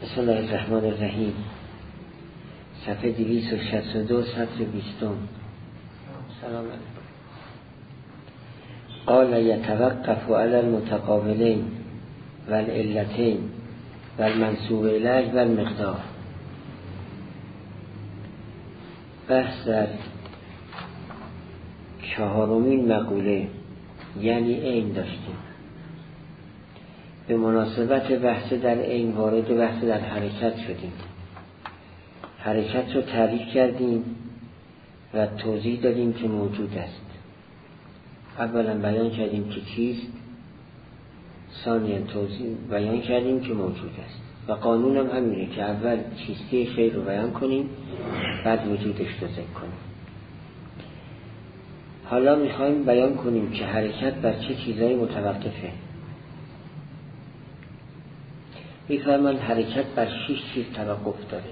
بسم الله الرحمن الرحیم. صفحه 262 سطر 20. سلام علیکم. قال یتوقف علی المتقابلین والعلتین والمنسوب الیه والمقدار. بحث در چهارمین مقوله یعنی عین داشتیم. به مناسبت بحث در عین وارد بحث در حرکت شدیم. حرکت رو تعریف کردیم و توضیح دادیم که موجود است. اولا بیان کردیم که چیست، ثانیا توضیح بیان کردیم که موجود است و قانون هم همینه که اول چیستی شی رو بیان کنیم بعد وجودش رو ذکر کنیم. حالا میخوایم بیان کنیم که حرکت بر چه چیزایی متوقفه. میفرمان حرکت بر 6 چیز توقف داره: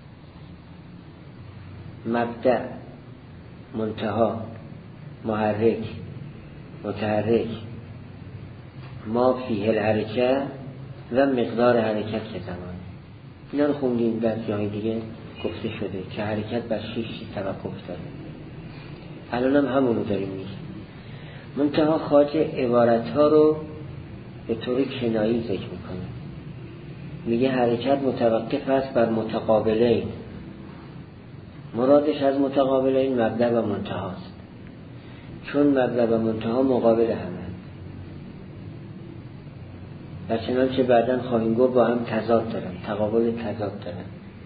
مبدأ، منتها، محرک، متحرک، ما فیه الحرکه و مقدار حرکت که زمان. اینا رو خوندیم در جای دیگه گفته شده که حرکت بر 6 چیز توقف داره. الان هم همونو داریم میگیم. منتها خواجه عبارت ها رو به طور کنایی ذکر میکنه. میگه حرکت متوقف است بر متقابلین. مرادش از متقابلین مبدأ و منتها است، چون مبدأ و منتها مقابل همند و چنانچه بعداً خواهیم گفت با هم تضاد دارن، تقابل تضاد دارن.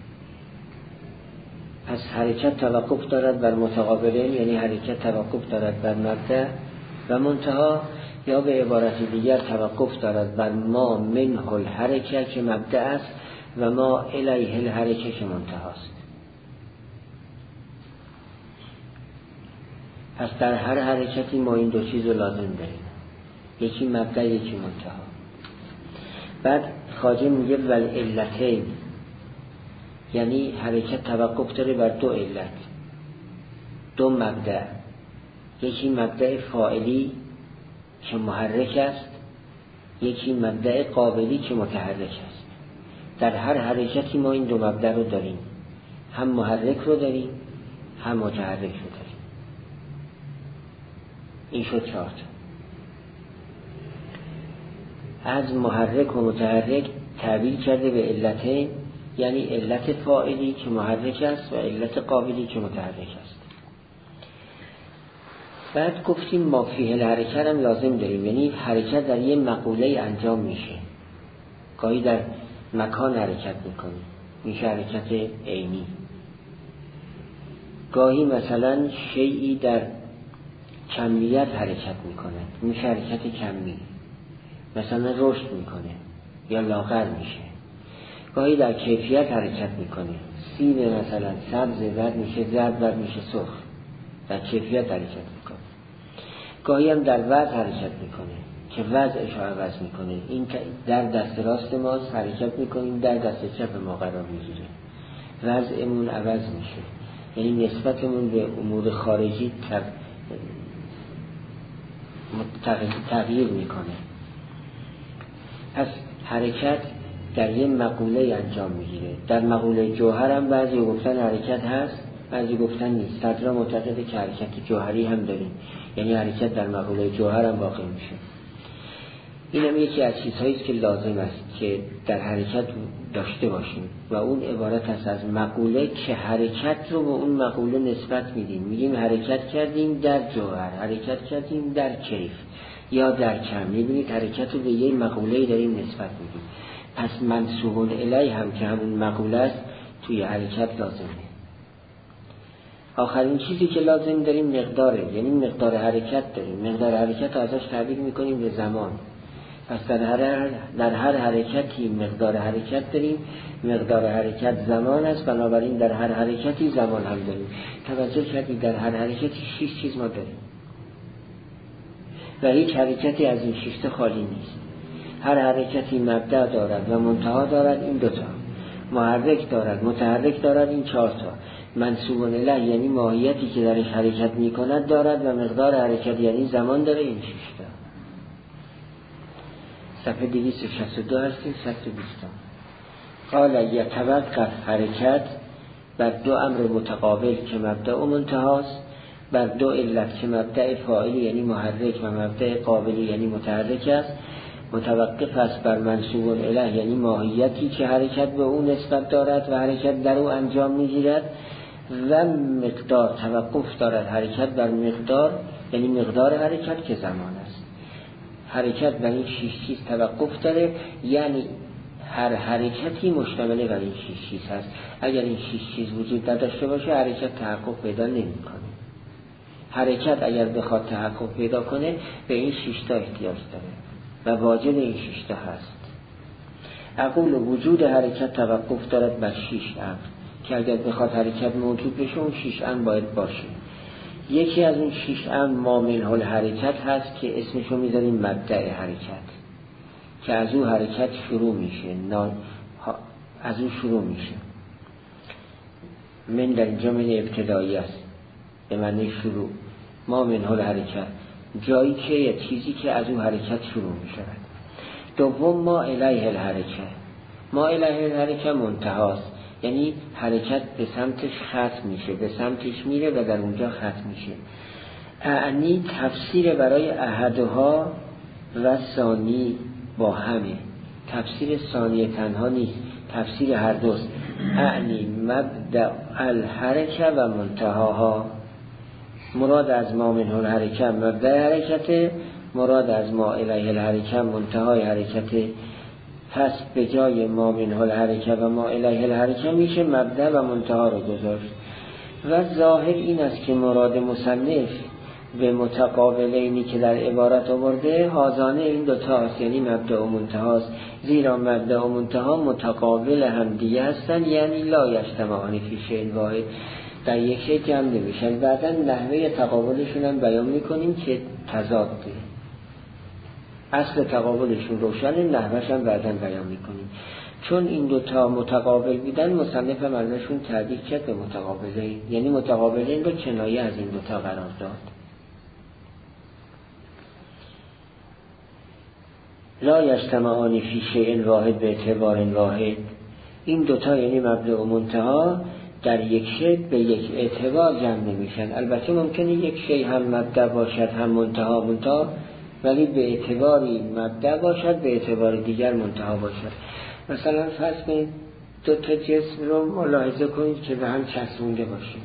پس حرکت توقف دارد بر متقابلین، یعنی حرکت توقف دارد بر مبدأ و منتها، یا به عبارت دیگر توقف دارد بر ما منه الحرکه که مبدأ است و ما الیه الحرکه که منتها است. پس در هر حرکتی ما این دو چیز رو لازم داریم، یکی مبدأ یکی منتها. بعد خواجه میگه والعلتین، یعنی حرکت توقف داره بر دو علت، دو مبدأ. یکی مبدأ فاعلی که محرک است، یکی مبدأ قابلی که متحرک است. در هر حرکتی ما این دو مبدأ رو داریم، هم محرک رو داریم هم متحرک رو داریم. این شد 4 تا. از محرک و متحرک تعبیر کرده به علتین، یعنی علت فاعلی که محرک است و علت قابلی که متحرک است. بعد گفتیم ما فیه الحرکت هم لازم داریم، یعنی حرکت در یه مقوله انجام میشه. گاهی در مکان حرکت میکنیم، میشه حرکت عینی. گاهی مثلا شیئی در کمیت حرکت میکنه، میشه حرکت کمی، مثلا رشد میکنه یا لاغر میشه. گاهی در کیفیت حرکت میکنه، سیب مثلا سبز بعد میشه زرد بعد میشه سرخ، در کیفیت حرکت میکنه. گاهی هم در وضع حرکت میکنه که وضعش رو عوض میکنه. این در دست راست ما حرکت میکنیم، در دست چپ ما قرار میگیره، وضعمون عوض میشه، یعنی نسبتمون به امور خارجی تغییر میکنه. پس حرکت در یه مقوله انجام میگیره. در مقوله جوهر هم بعضی گفتن حرکت هست، بعضی گفتن نیست. صدرا معتقده که حرکت جوهری هم داریم، یعنی حرکت در مقوله جوهر هم واقع میشه. این هم یکی از چیزهایی است که لازم است که در حرکت داشته باشیم و اون عبارت است از مقوله که حرکت رو به اون مقوله نسبت میدیم. میگیم حرکت کردیم در جوهر، حرکت کردیم در کیف یا در کم. میبینید حرکت رو به یه مقوله داریم نسبت میدیم. پس منسوب الیه هم که همون مقوله است توی حرکت لازمه. آخرین چیزی که لازم داریم مقداره، یعنی مقدار حرکت داریم. مقدار حرکت رو ازش تعبیر میکنیم به زمان. پس در هر حرکتی مقدار حرکت داریم. مقدار حرکت زمان است، بنابراین در هر حرکتی زمان هم داریم. توجه کردید در هر حرکتی 6 چیز ما داریم و هیچ حرکتی از این 6 تا خالی نیست. هر حرکتی مبدأ دارد و منتها دارد، این 2 تا. محرک دارد، متحرک دارد، این 4 تا. منسوب الیه یعنی ماهیتی که درش حرکت میکند دارد و مقدار حرکت یعنی زمان داره، این 6 تا. صفحه 262 هستیم، 120. قال یتوقف حرکت بر دو امر متقابل که مبدأ و منتهاست، بر دو علت که مبدأ فاعلی یعنی محرک و مبدأ قابلی یعنی متحرک است. متوقف است بر منسوب الیه یعنی ماهیتی که حرکت به او نسبت دارد و حرکت در او انجام میگیرد، و مقدار توقف دارد حرکت بر مقدار یعنی مقدار حرکت که زمان است. حرکت بر این 6 چیز توقف داره، یعنی هر حرکتی مشتمل بر این 6 چیز هست. اگر این 6 چیز وجود نداشته باشه حرکت تحقق پیدا نمی‌کنه. حرکت اگر بخواد تحقق پیدا کنه به این 6 تا احتیاج داره و واجب این 6 تا هست. اقول وجود حرکت توقف دارد بر 6 امر که اگر بخواد حرکت موجود بشه اون 6 امر باید باشه. یکی از اون 6 امر ما منه الحرکت هست که اسمشو میذاریم مبدأ حرکت، که از اون حرکت شروع میشه، از اون شروع میشه. من در اینجا من ابتدایی است به معنی شروع. ما منه الحرکت جایی که یه چیزی که از اون حرکت شروع میشه. دوم ما الیه الحرکت، ما الیه الحرکت منتهاست، یعنی حرکت به سمتش ختم میشه، به سمتش میره و در اونجا ختم میشه. اعنی تفسیر برای احدها و ثانی با همه، تفسیر ثانی تنها نیست، تفسیر هر دوست. اعنی مبدأ الحرکت و منتهاها، مراد از ما منه الحرکت مبدأ حرکت، مراد از ما الیه الحرکت منتهای حرکت. پس به جای ما منه الحرکت و ما الیه الحرکت میشه مبدأ و منتها رو گذاشت. و ظاهر این است که مراد مصنف به متقابلینی که در عبارت آورده هازانه این دوتا هست، یعنی مبدأ و منتهاست، زیرا مبدأ و منتها متقابل همدیگه هستن، یعنی لا یجتمعان فی شیء واحد، در یک شی جمع نمیشن. بعدا نحوه تقابلشون هم بیان میکنیم که تضاده، اصل تقابلشون روشنه، نحوهش هم بعدا بیان میکنیم. چون این دوتا متقابل بودن مصنف هم ازشون تعبیر کرد به متقابلین، یعنی متقابلین رو کنایه از این دوتا قرار داد. لا یجتمعان فی شیء واحد به اعتبار واحد، این دوتا یعنی مبدأ و منتها در یک شی به یک اعتبار جمع نمیشن. البته ممکنه یک شی هم مبدأ باشد هم منتها، ولی به اعتباری مبدأ باشد به اعتبار دیگر منتها باشد. مثلا فرض کنید دو تا جسم رو ملاحظه کنید که به هم چسبونده باشیم،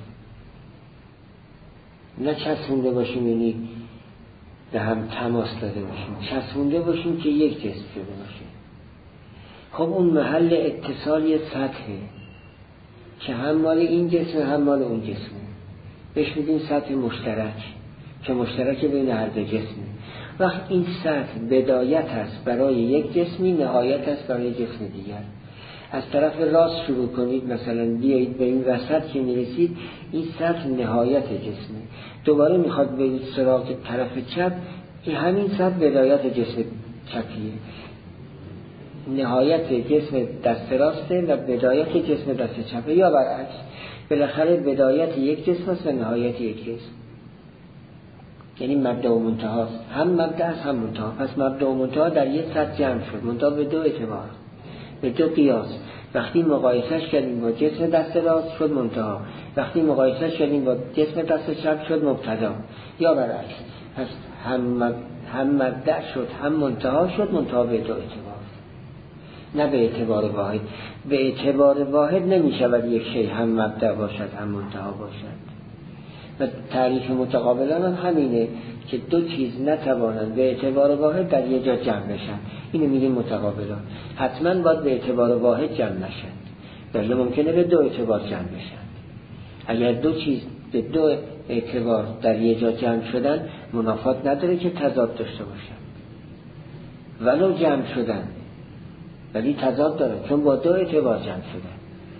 نه چسبونده باشیم یعنی به هم تماس داده باشیم، چسبونده باشیم که یک جسم شده باشه. خب اون محل اتصالی سطحه که هم مال این جسم هم مال اون جسمه، بهش میگیم سطح مشترک که مشترک بین هر دو جسمه. وقت این سطح بدایت است برای یک جسمی، نهایت است برای جسم دیگر. از طرف راست شروع کنید، مثلا بیایید به این وسط که میرسید، این سطح نهایت جسمه. دوباره میخواد به سراغ طرف چپ، این همین سطح بدایت جسم چپیه. نهایت جسم دست راسته و بدایت جسم دست چپه، یا برعکس. بالاخره بدایت یک جسم است و نهایت یک جسم، یعنی مبدأ و منتها، هم مبدأ است هم منتها. پس مبدأ و منتها در یک سطح جمع شد، منتها به دو اعتبار، به دو قیاس. وقتی مقایسهش کردیم با جسم دست راست شد منتها، وقتی مقایسهش کردیم با جسم دست چپ شد مبتدا، یا برعکس. پس هم مبدأ شد هم منتها شد، منتها به دو اعتبار، نه به اعتبار واحد. به اعتبار واحد نمی شود یک شی هم مبدأ باشد هم منتها باشد. و تعریف متقابلان هم همینه که دو چیز نتوانند به اعتبار واحد در یک جا جمع بشن، اینو میگیم متقابلان. حتما باید به اعتبار واحد جمع نشن، ولی ممکنه به دو اعتبار جمع بشن. اگر دو چیز به دو اعتبار در یک جا جمع شدن منافات نداره که تضاد داشته باشن، ولو جمع شدن ولی تضاد داره چون با دو اعتبار جمع شدن.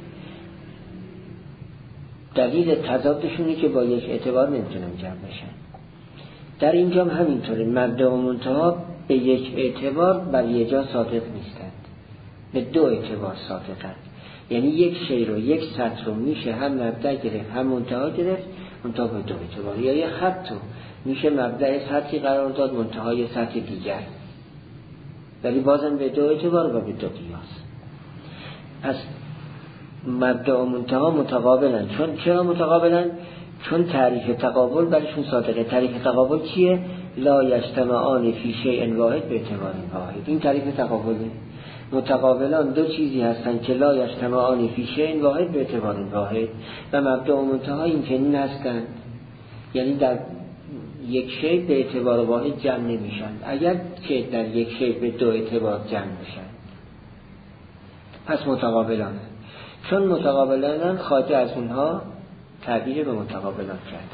دلیل تضادشونی که با یک اعتبار نمیتونن جمع بشن. در اینجا هم همینطوره، مبدأ و منتها به یک اعتبار بر یک جا صادق نیستند، به دو اعتبار صادقند. یعنی یک شی رو، یک سطح رو میشه هم مبدأ گرفت هم منتها گرفت، منتها به دو اعتبار. یا یک خط رو میشه مبدأ سطحی قرار داد، منتهای سطح دیگر، ولی بازم به دو اعتبار و به دو قیاس. پس مبدأ و منتها متقابلن. چرا متقابلن؟ چون تعریف تقابل برشون صادقه. تعریف تقابل چیه؟ لا یجتمعان فی شیء واحد باعتبار واحد. این تعریف تقابله. متقابلان دو چیزی هستن که لا یجتمعان فی شیء واحد باعتبار واحد و مبدأ و منتها این چنین هستن، یعنی در یک شیء به اعتبار واحد جمع نمیشن، اگر که در یک شیء به دو اعتبار جمع میشن. پس متقابلان، چون متقابلان خواجه از اونها تعبیر به متقابلان کرد.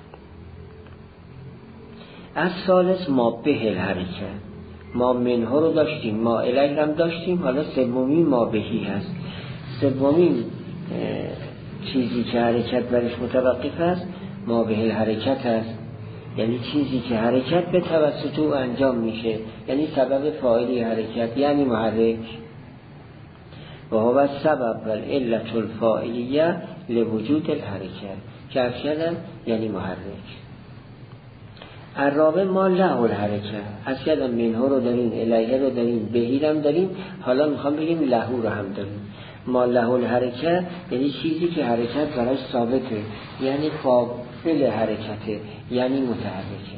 از ثالث ما به الحرکه، ما منها رو داشتیم، ما الیه هم داشتیم، حالا سومی ما بهی هست. سومین چیزی که حرکت برش متوقف است ما به الحرکت هست، یعنی چیزی که حرکت به توسط او انجام میشه، یعنی سبب فاعلی حرکت، یعنی محرک. و هو السبب و العلة الفاعلیه لوجود الحرکت که ارشدن یعنی محرک. الرابع ما له الحرکه، از کردم منها رو داریم، الیه رو داریم، بهی هم داریم، حالا میخوام بگیم له رو هم داریم. ما له الحرکه یعنی چیزی که حرکت براش ثابته، یعنی قابل حرکته، یعنی متحرکه.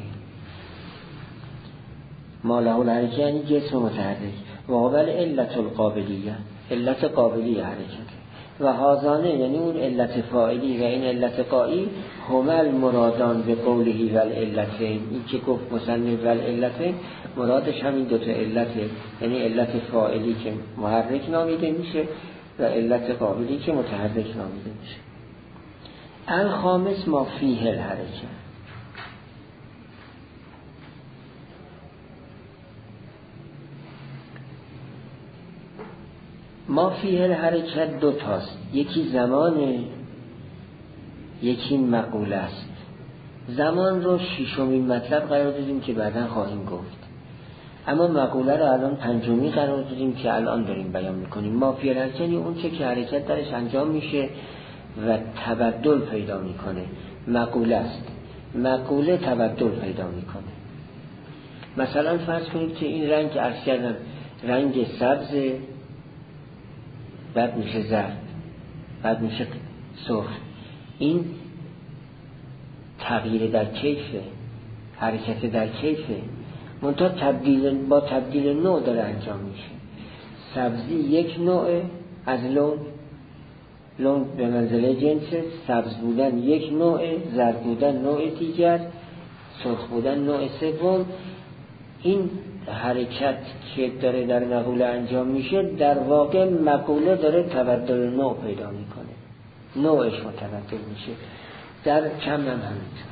ما له الحرکه یعنی جسم متحرک. و هو العلة القابلیه، علت قابلی حرکت. و هازانه یعنی اون علت فاعلی و این علت قایی هما المرادان به قوله و العلتین. این که گفت مصنف و العلتین مرادش همین دوتا علته، یعنی علت فاعلی که محرک نامیده میشه و علت قابلی که متحرک نامیده میشه. الخامس ما فیه الحرکه، ما فیه الحرکت دو تاست، یکی زمانه، یکی مقوله است. زمان رو ششمین مطلب قرار دادیم که بعداً خواهیم گفت، اما مقوله رو الان پنجمی قرار دادیم که الان داریم بیان میکنیم. ما فیه الحرکت یعنی اون چه که حرکت درش انجام میشه و تبدل پیدا میکنه، مقوله است. مقوله تبدل پیدا میکنه. مثلا فرض کنید که این رنگ که عرض کردم رنگ سبز، بعد میشه زرد، بعد میشه سرخ. این تغییر در کیفه، حرکت در کیفه، منتها با تبدیل نوع داره انجام میشه. سبزی یک نوع از لون به منزله جنسه، سبز بودن یک نوع، زرد بودن نوع دیگر، سرخ بودن نوع سوم. این حرکت که داره در مقوله انجام میشه در واقع مقوله داره تبدل نوع پیدا میکنه، نوعش متبدل میشه. در کم هم همینطور،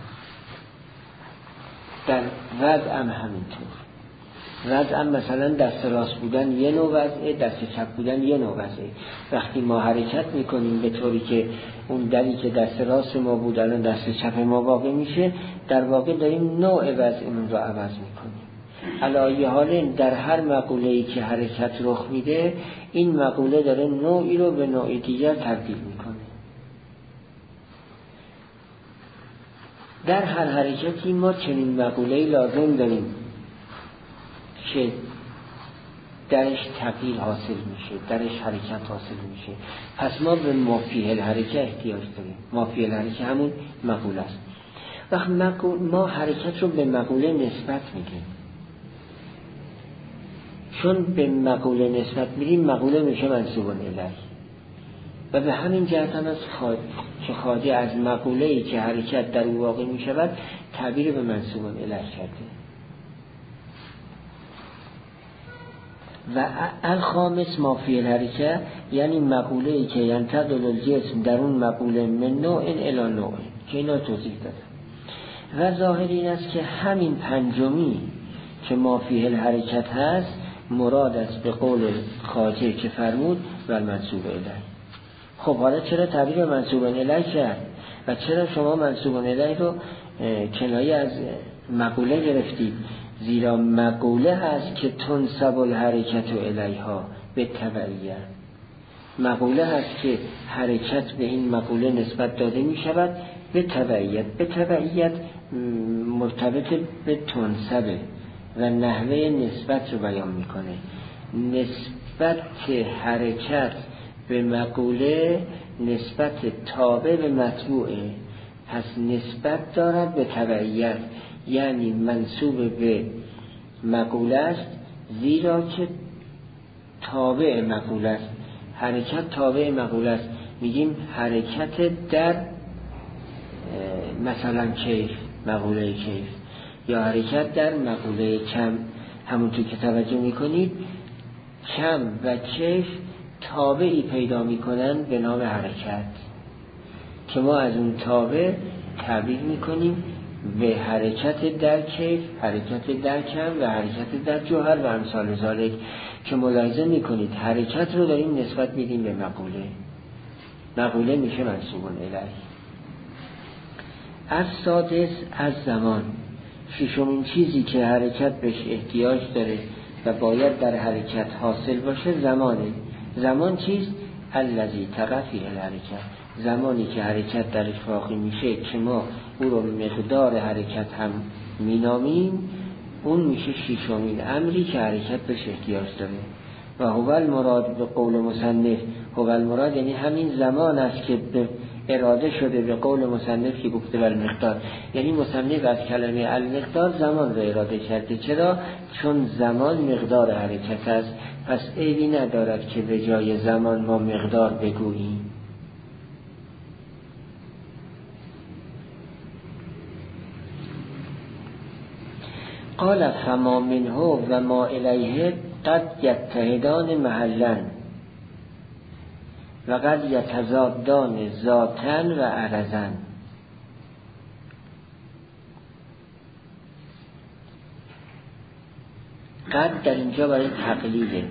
در وضع هم همینطور. وضع هم مثلا دست راست بودن یه نوع وضعه، دست چپ بودن یه نوع وضعه. وقتی ما حرکت میکنیم به طوری که اون دری که دست راست ما بود الان دست چپ ما واقع میشه، در واقع داریم نوع وضعمون رو عوض میکنیم. علایه حال در هر مقوله‌ای که حرکت رخ میده، این مقوله داره نوعی رو به نوع دیگر تبدیل میکنه. در هر حرکتی ما چنین مقوله‌ای لازم داریم که درش تغییر حاصل میشه، درش حرکت حاصل میشه. پس ما به ما فیه الحرکه احتیاج داریم. ما فیه الحرکه همون مقوله است. وقت ما حرکت رو به مقوله نسبت میدیم، چون به مقوله نسبت میدیم مقوله میشه منصوب الیه و به همین جهت هم از که خواجه از مقوله‌ای که حرکت در او واقع میشود تعبیر به منصوب الیه کرده. و الخامس ما فی الحرکه یعنی مقوله‌ای که ینتقل الجسم در اون مقوله من نوع الی نوع، که اینا توضیح دادم. و ظاهر این است که همین پنجمی که ما فی الحرکت هست مراد است به قول خواجه که فرمود و منصوب الیه. خب حالا چرا تعبیر منصوب الیه کرد و چرا شما منصوب الیه رو کنایه از مقوله گرفتید؟ زیرا مقوله هست که تنسب الحرکت الیها به تبعیت. مقوله هست که حرکت به این مقوله نسبت داده می شود به تبعیت. به تبعیت مرتبط به تنسبه و نحوه نسبت رو بیان میکنه. نسبت حرکت به مقوله نسبت تابع به متبوعه، پس نسبت دارد به تبعیت، یعنی منسوب به مقوله است، زیرا که تابع مقوله است. حرکت تابع مقوله است. میگیم حرکت در مثلا کیف، مقوله کیف، یا حرکت در مقوله کم. همونطور که توجه میکنید کم و کیف تابعی پیدا میکنن به نام حرکت، که ما از اون تابع تعبیر میکنیم به حرکت در کیف، حرکت در کم و حرکت در جوهر و امثال ذالک، که ملاحظه میکنید حرکت رو داریم نسبت میدیم به مقوله. مقوله میشه منسوب الیه. از سادس از زمان، ششمین چیزی که حرکت بهش احتیاج داره و باید در حرکت حاصل باشه زمانه. زمان چیست؟ الذی تقع فیه الحرکت، زمانی که حرکت درش واقع میشه که ما او رو مقدار حرکت هم مینامیم، اون میشه ششمین امری که حرکت بهش احتیاج داره. و هو المراد به قول مصنف، هو المراد یعنی همین زمان است که به اراده شده به قول مصنف که گفته بالمقدار، یعنی مصنف از کلمه المقدار زمان رو اراده کرده. چرا؟ چون زمان مقدار حرکت است، پس عیبی ندارد که به جای زمان ما مقدار بگوییم. قال فما منه و ما الیه قد یتحدان محلا و قد یتضادان ذاتن و عرضن. قد در اینجا برای تقلیده،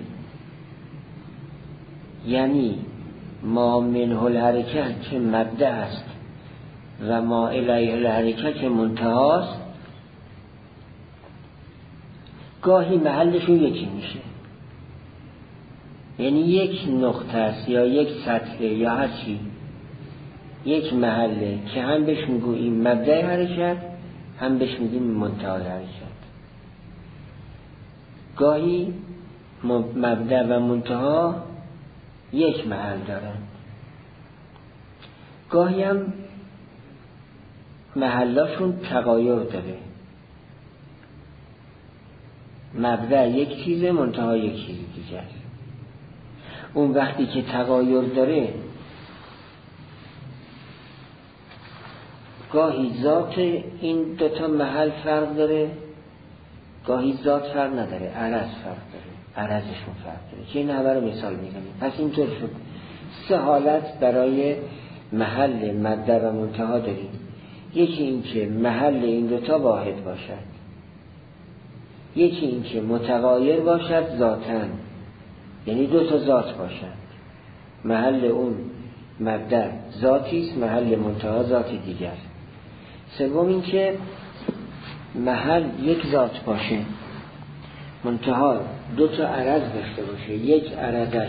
یعنی ما منه الحرکت که مبدأ است و ما الیه الحرکت که منتهاست، گاهی محلشون یکی میشه، یعنی یک نقطه است یا یک سطح یا هر چی، یک محله که هم بهش میگوییم مبدأ حرکت، هم بهش میگیم منتهای حرکت. گاهی مبدأ و منتها یک محل دارن، گاهی هم محلاشون تغایر داره. مبدأ یک چیزه، منتها یک چیز دیگه است. اون وقتی که تغایر داره، گاهی ذات این دوتا محل فرق داره، گاهی ذات فرق نداره، عرض فرق داره، عرضشون فرق داره، که این همه رو مثال میزنیم. پس اینطور شد 3 حالت برای محل مبدأ و منتها داریم. یکی این که محل این دوتا واحد باشد، یکی این که متغایر باشد ذاتن، یعنی 2 تا ذات باشد. محل اون مبدأ ذاتی است، محل منتها ذاتی دیگر. سوم این که محل یک ذات باشه، منتها 2 تا عرض داشته باشه، یک عرضش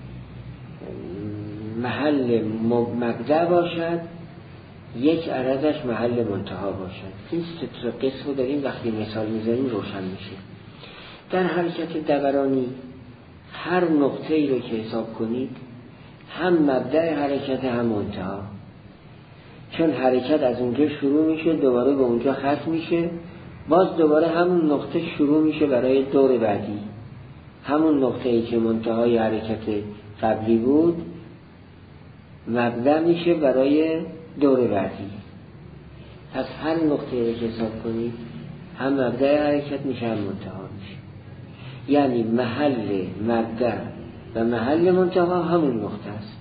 محل مبدأ باشد، یک عرضش محل منتها باشد. این 3 قسم رو داریم، وقتی مثال میذاریم روشن میشه. در حرکت دورانی هر نقطه ای رو که حساب کنید هم مبدأ حرکت هم منتها، چون حرکت از اونجا شروع میشه دوباره به اونجا ختم میشه، باز دوباره همون نقطه شروع میشه برای دور بعدی، همون نقطه ای که منتهای حرکت قبلی بود مبدأ میشه برای دور بعدی. پس هر نقطه ای که حساب کنید هم مبدأ حرکت میشه هم منتها میشه، یعنی محل مبدأ و محل منتها همون نقطه است.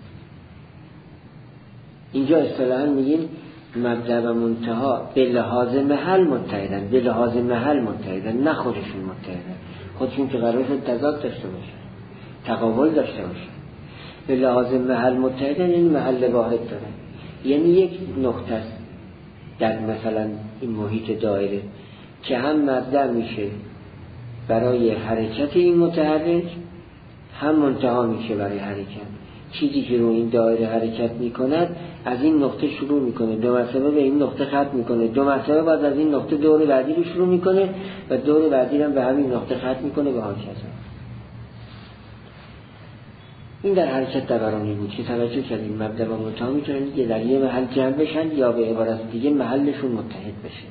اینجا اصطلاحاً میگیم مبدأ و منتها به لحاظ محل متحدن، به لحاظ محل متحدن، نه خودشون متحدن، خودشون که قرار شد تضاد داشته باشن، تقابل داشته باشن. به لحاظ محل متحدن یعنی محل واحد دارن، یعنی یک نقطه است در مثلا این محیط دایره که هم مبدأ میشه برای حرکت این متحرک، هم منتها میشه برای حرکت. چیزی که رو این دایره حرکت میکند از این نقطه شروع میکنه، 2 مرتبه به این نقطه ختم میکنه، 2 مرتبه بعد از این نقطه دور بعدی رو شروع میکنه و دور بعدی رو به همین نقطه ختم میکنه و هاکذا. این در حرکت دورانی بود که توجه کردیم مبدا و منتها میتونن دیگه در یه محل جمع بشن یا به عبارت دیگه محلشون متحد بشه.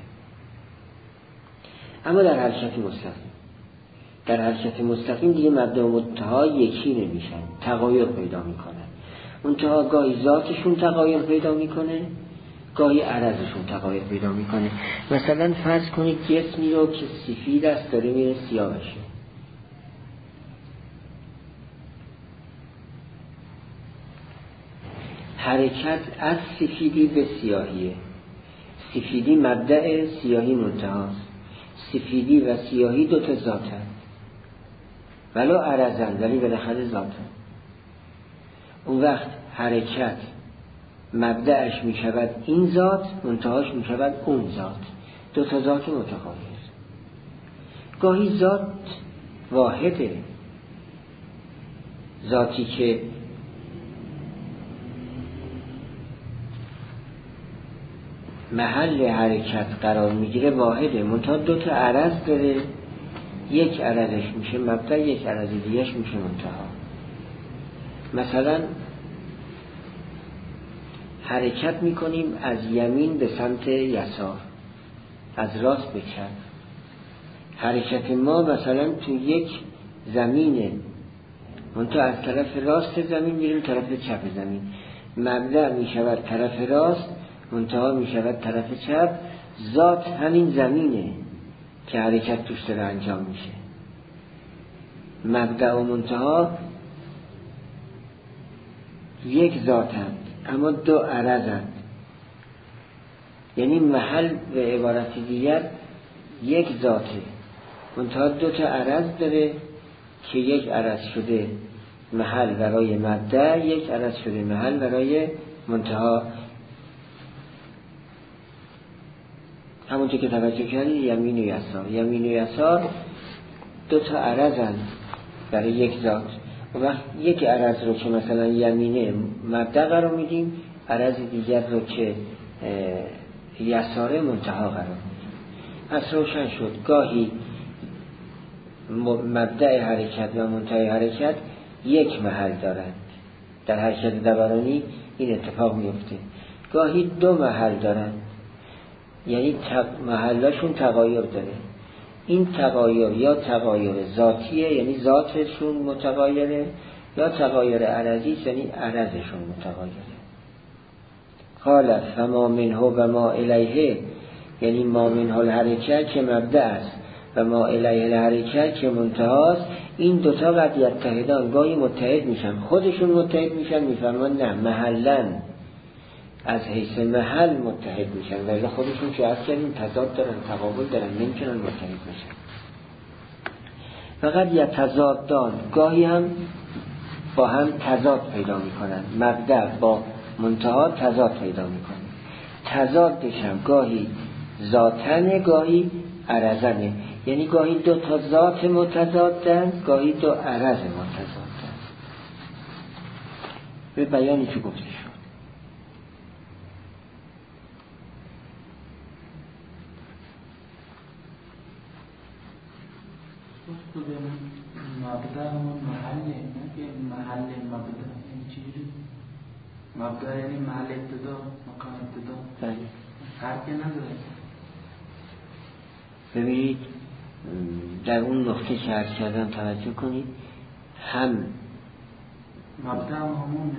اما در حرکت مستقیم دیگه مبدا و منتها یکی نمیشن، تغایر پیدا میکنن. منتها گاهی ذاتشون تغایر پیدا میکنه، گاهی عرضشون تغایر پیدا میکنه. مثلا فرض کنید جسمی رو که سفید است داره میره سیاه بشه. حرکت از سفیدی به سیاهیه. سفیدی مبدأ، سیاهی منتهاست. سفیدی و سیاهی دو تا ذاتن، ولو عرضن، ولی بالاخره ذاتن. اون وقت حرکت مبدأش می شود این ذات، منتهاش می شود اون ذات، دو تا ذات متغایر. گاهی ذات واحده، ذاتی که محل حرکت قرار میگیره واحده، منتها دو تا عرض داره، یک عرضش میشه مبدأ، یک عرض دیگهش میشه منتها. مثلا حرکت میکنیم از یمین به سمت یسار، از راست به چپ. حرکت ما مثلا تو یک زمینه، منتها از طرف راست زمین میریم طرف چپ زمین. مبدأ میشود طرف راست، منتها میشود طرف چپ. ذات همین زمینه که حرکت توش داره انجام میشه. مبدأ و منتها یک ذاتند اما دو عرضند. یعنی محل به عبارت دیگر یک ذاته، منتها دو تا عرض داره که یک عرض شده محل برای مبدأ، یک عرض شده محل برای منتها. همونطور که توجه کردید یمین و یسار، یمین و یسار دو تا عرضن برای یک ذات. و وقت یک عرض رو که مثلا یمینه مبدأ قرار میدیم، عرض دیگر رو که یساره منتها قرار میدیم. پس روشن شد گاهی مبدأ حرکت و منتهای حرکت یک محل دارند. در حرکت دورانی این اتفاق میفته. گاهی دو محل دارند، یعنی محلشون تغایر داره. این تغایر یا تغایر ذاتیه، یعنی ذاتشون متغایره، یا تغایر عرضی، یعنی عرضشون متغایره. قال فما منه و ما الیه، یعنی ما منه الحرکت که مبدأ است و ما الیه الحرکت که منتهاست. این دوتا قد یتحدان، گاهی متحد میشن، خودشون متحد میشن، میفرمان نه محلن، از حیث محل متحد میشن، ولی خودشون که از کردیم تضاد دارن، تقابل دارن، نمیتونن متحد میشن. فقط یتضادان، گاهی هم با هم تضاد پیدا میکنن، مبدأ با منتها تضاد پیدا میکنن. تضادش هم گاهی ذاتنه، گاهی عرضنه، یعنی گاهی دو تا ذات متضادن، گاهی دو عرض متضادن. به بیانی که گفته شد. مبدأ همون محله، نه که محل مبدأ. این چیزی مبدأ یعنی محل ابتدا، مکان ابتدا، فرقی نداره. ببینید در اون نقطه که عرض کردم توجه کنید، هم مبدأ همون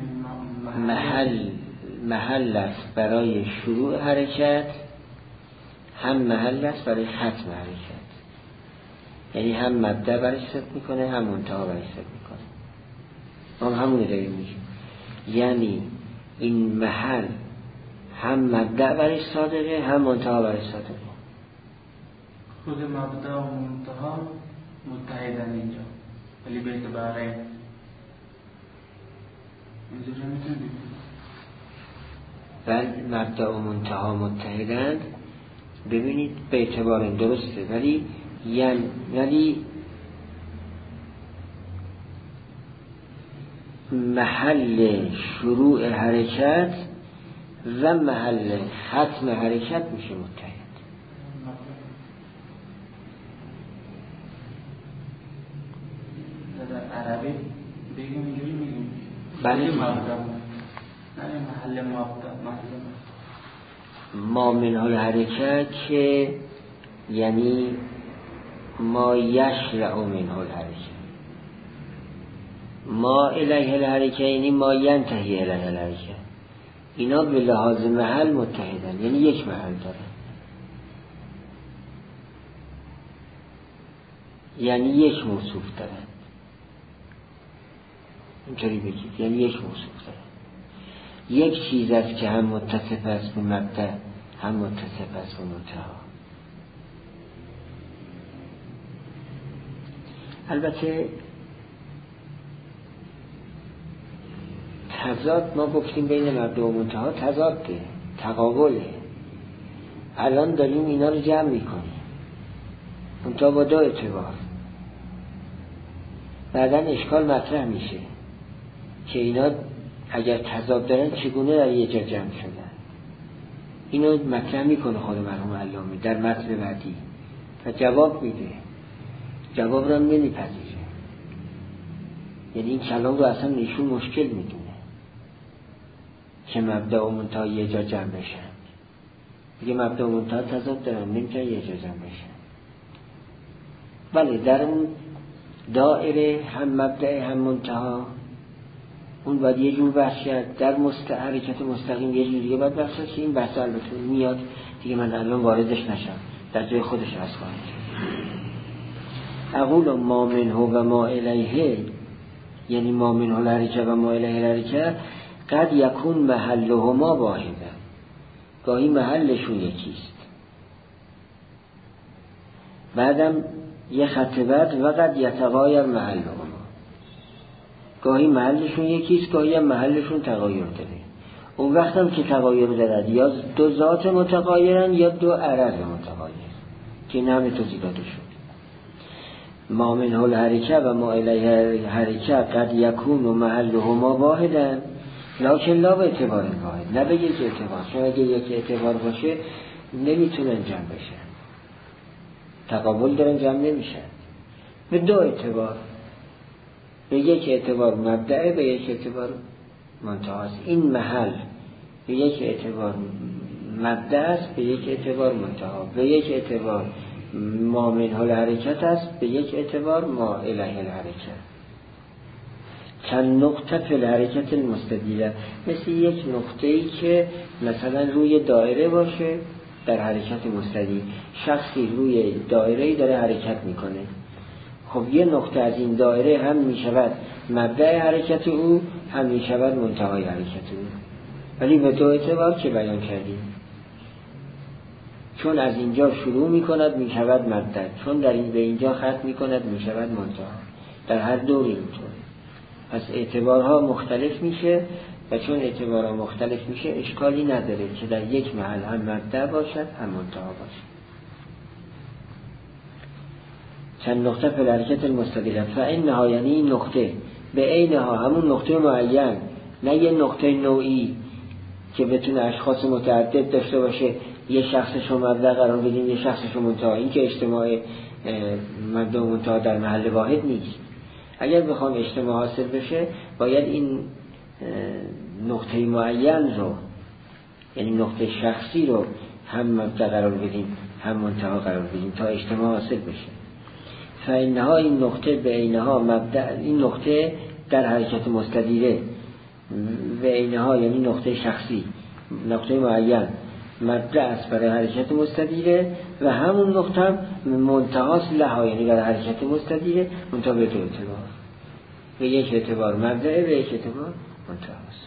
محل است برای شروع حرکت، هم محل است برای ختم حرکت. یعنی هم مبدأ برش ثبت میکنه، هم منتها برش ثبت میکنه. ما همونه داریم میگیم، یعنی این محل هم مبدأ برش صادقه، هم منتها برش صادقه. خود مبدأ و منتها متحدن اینجا، ولی به اعتبار اینجا میتونید بل مبدأ و منتها متحدن. ببینید به اعتبار درسته، ولی یعنی محل شروع حرکت و محل ختم حرکت میشه متحد. در عربی بگیم اینجوری میگیم بله نه محل مبدا ما منه الحرکت که یعنی ما یشرع منه الحرکت، ما الیه الحرکت یعنی ما ینتهی الیه الحرکت. اینا به لحاظ محل متحدن، یعنی یک محل دارن، یعنی یک موصوف دارن. اینطوری بگید، یعنی یک موصوف دارن. یک چیز است که هم متصف است به مبدأ هم متصف است به منتها. البته تضاد ما گفتیم بین مبدأ و منتها تضاده، تقابله. الان داریم اینا رو جمع میکنیم منتها با دو اعتبار. بعداً اشکال مطرح میشه که اینا اگر تضاد دارن چگونه در یه جا جمع شدن. اینو مطرح میکنه خود مرحوم علامه در متن بعدی و جواب میده، جواب رو نمیپذیره. یعنی این کلام رو اصلا ایشون مشکل میدونه که مبدأ و منتها یه جا جمع بشن. دیگه مبدأ و منتها تضاد دارن، نمیتونن یه جا جمع بشن. بله در اون دائره هم مبدأ هم منتها اون باید یه جور بحث کرد، در حرکت مستقیم یه جور دیگه باید بحث کرد که این بحث البته میاد دیگه، من الان واردش نشم، در جای خودش عرض خواهم کرد. اقول ما منه و ما الیه، یعنی ما منه الحرکت و ما الیه الحرکت قد یکون محلهما واحدا، گاهی محلشون یکیست. بعدم یه خط بعد و قد یتغایر محلهما، گاهی محلشون یکیست گاهی هم محلشون تغایر داره. اون وقت هم که تغایر دارد یا دو ذات متغایرن یا دو عرض متغایر که نام توضیح داده شد. ما منه الحرکت و ما الیه الحرکت قد یکون و محلهما واحدا لکن لا به اعتبار واحد، نه به یک اعتبار، چون اگه یک اعتبار باشه نمیتونن جمع بشن، تقابل دارن جمع نمیشن. به دو اعتبار، به یک اعتبار مبدأ به یک اعتبار منتها است. این محل به یک اعتبار مبدأ است به یک اعتبار منتها، به یک اعتبار ما منه الحرکت است به یک اعتبار ما الیه الحرکت. چند نقطه فی الحرکت المستدیره، مثل یک نقطه‌ای که مثلا روی دایره باشه در حرکت مستدیر، شخصی روی دایره‌ای داره حرکت میکنه. خب یه نقطه از این دایره هم میشود مبدأ حرکت او هم میشود منتهای حرکت او، ولی به دو اعتبار که بیان کردیم. چون از اینجا شروع میکند میشود مبدأ، چون در این به اینجا ختم میکند میشود منتها. در هر دوری اینطور. پس اعتبارها مختلف میشه و چون اعتبارها مختلف میشه اشکالی نداره که در یک محل هم مبدأ باشد هم منتها باشد. چند نقطه فی الحرکت المستدیره فانها، یعنی این نقطه به عینها همون نقطه معین، نه یه نقطه نوعی که بتونه اشخاص متعدد داشته باشه، یه شخصش رو مبدأ قرار بدیم یه شخصش رو منتها. این که اجتماع مبدأ و منتها در محل واحد نیست. اگر بخوام اجتماع حاصل بشه باید این نقطه معین رو، یعنی نقطه شخصی رو هم مبدأ قرار بدیم هم منتها قرار بدیم تا اجتماع حاصل بشه. فإنها، این نقطه به عینها مبدأ، این نقطه در حرکت مستدیره به عینها یعنی نقطه شخصی، نقطه معین مبدأ است برای حرکت مستدیره و همون نقطه هم منتهاست لها، یعنی برای حرکت مستدیره منتها به دو اعتبار، به یک اعتبار مبدأ به یک اعتبار منتهاست.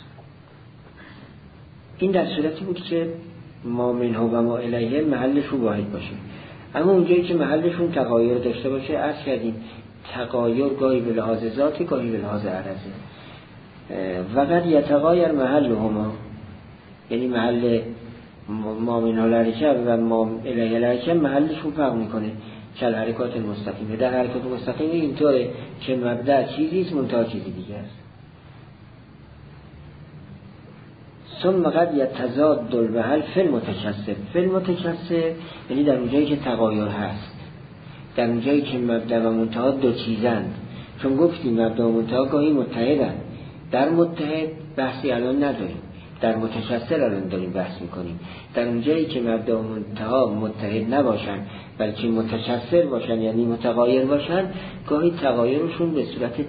این در صورتی بود که ما منه و ما الیه محلشون واحد باشه. اما اونجایی که محلشون تغایر داشته باشه عرض کردیم تغایر گاهی به لحاظ ذاتی گاهی به لحاظ عرضه. و قد یتغایر محلهما، یعنی محل ما منه الحرکت و ما الیه الحرکت محلشون فرق میکنه. چل حرکات مستقیمه، در حرکات مستقیمه اینطوره که مبدأ چیزیست منتها چیزی دیگه است. ثم قد یتضاد المحل فی المتکسب، فی المتکسب یعنی در اونجایی که تغایر هست، در اونجایی که مبدأ و منتها دو چیزند. چون گفتیم مبدأ و منتها گاهی متحدند، در متحد بحثی الان نداریم، در متکثر الان داریم بحث میکنیم. در اونجایی که مبدا و منتها متحد نباشن بلکه متکثر باشن، یعنی متغایر باشن، گاهی تغایرشون به صورت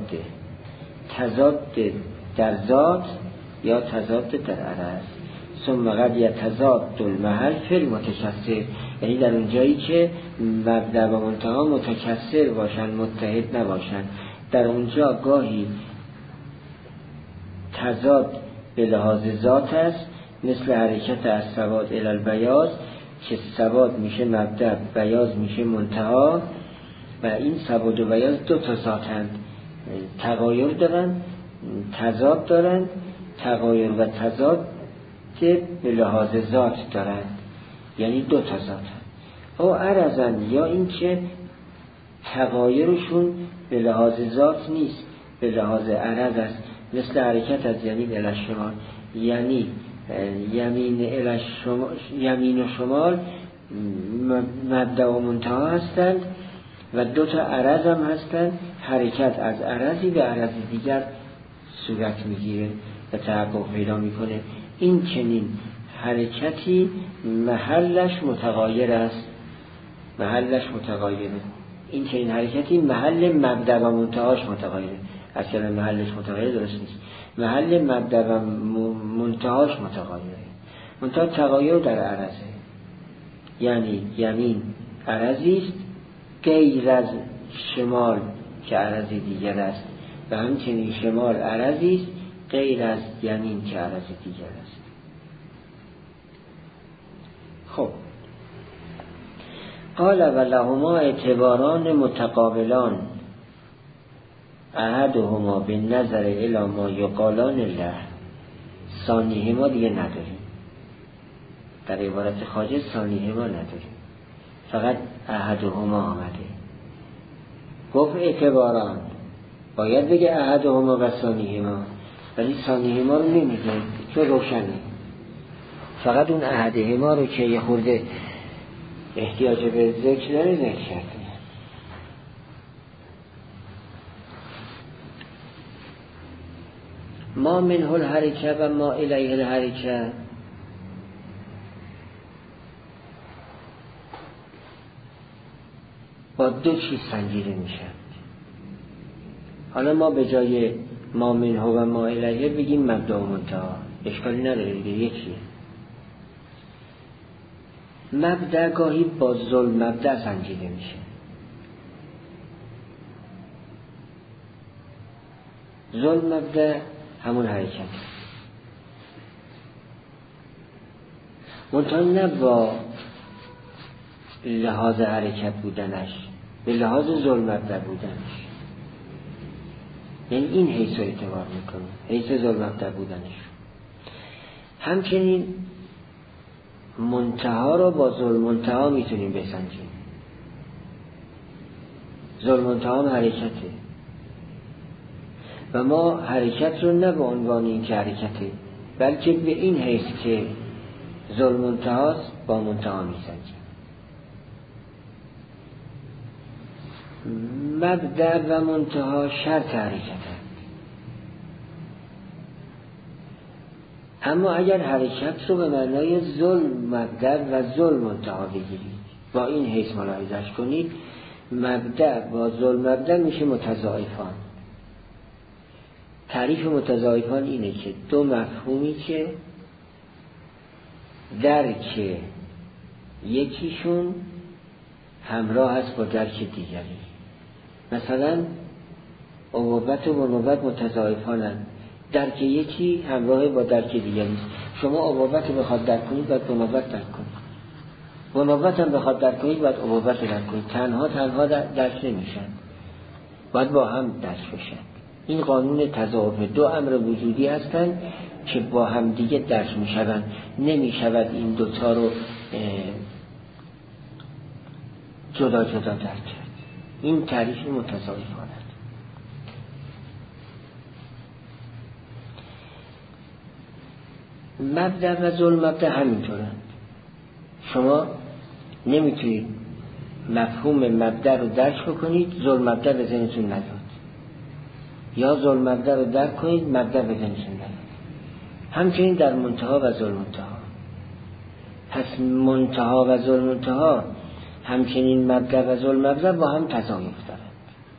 تضاد در ذات یا تضاد در عرض. ثم قد یتضاد المحل فی المتکثر، یعنی در اونجایی که مبدا و منتها متکثر باشن متحد نباشن، در اونجا گاهی تضاد به لحاظ ذات است، مثل حرکت از سواد الی البیاض که سواد میشه مبدا، بیاض میشه منتها، و این سواد و بیاض دو تا ذاتند، تغایر دارن، تضاد دارن، تغایر و تضاد که به لحاظ ذات دارن، یعنی دو تا ذاتند. او عرضن، یا این که تغایرشون به لحاظ ذات نیست، به لحاظ عرض است، مثل حرکت از یمین الی شمال، یعنی یمین و شمال مبدا و منتها هستند و دو تا عرض هم هستند. حرکت از عرضی به عرض دیگر صورت میگیره و تحقق پیدا میکنه. این چنین حرکتی محلش متغایر است، محلش متغایره. این چنین حرکتی محل مبدا و منتهاش متغایره. اصلا محلش متغیر درست نیست، محل مبدا و منتهاش متغیره. منتها تغایر در عرضه، یعنی یمین عرضی است غیر از شمال که عرضی دیگر است، و همچنین شمال عرضی است غیر از یمین که عرض دیگر است. خب قال ولهما اعتباران متقابلان احدهما به نظر الی ما یقالان له، ثانیهما دیگه نداریم، در عبارت خارجه ثانیهما نداریم، فقط احدهما آمده. گفت اعتباران، باید بگه احدهما و ثانیهما، ولی ثانیهما رو نمیگه چون روشنه، فقط اون احدهما رو که یه خورده احتیاج به ذکر داره ذکر کرده. ما منه الحرکه و ما الیه الحرکه، با دو چیز سنجیده میشه. حالا ما به جای ما منه و ما الیه بگیم مبدا و منتها، اشکالی نداره دیگه، یکیه. مبدا گاهی با ظلم مبدا سنجیده میشه. ظلم مبدا همون حرکت، منتها نه با لحاظ حرکت بودنش، به لحاظ ظلم مبدا بودنش. یعنی این حیث رو اعتبار میکنه، حیث ظلم مبدا بودنش. همچنین منتها رو با ظلم منتها میتونیم بسنجیم. ظلم منتها هم حرکته و ما حرکت رو نه به عنوان این که حرکته، بلکه به این حیث که ظلم منتهاست با منتها میسنجیم. مبدا و منتها شرط حرکت، اما اگر حرکت رو به معنای ظلم مبدا و ظلم منتها بگیرید، با این حیث ملاحظه‌اش کنید، مبدا با ظلم مبدا میشه متضاعفان. تعریف متضاعفان اینه که دو مفهومی که درک یکیشون همراه است با درک دیگری. مثلا ابوبت و بنوبت متضاعفانند، درک یکی همراه با درک دیگری است. شما ابوبت رو بخواد درک کنید باید بنوبت درک کنید، بنوبت هم بخواد درک کنید باید ابوبت درک کنید. تنها درک نمیشن، باید با هم درک بشن. این قانون تضاعف، دو امر وجودی هستند که با هم دیگه درک میشوند، نمیشود این دوتا رو جدا جدا درک کرد. این تعریف متضاعفان است. مبدا و ظلم مبدا همینطورند. شما نمیتونید مفهوم مبدا رو درک بکنید ظلم مبدا به ذهنتون نیاد. یا ذوالمبدأ رو درک کنید، مبدأ بنویسید. همچنین در منتها و ذوالمنتها. پس منتها و ذوالمنتها همچنین مبدأ و ذوالمبدأ با هم تضایف دارند،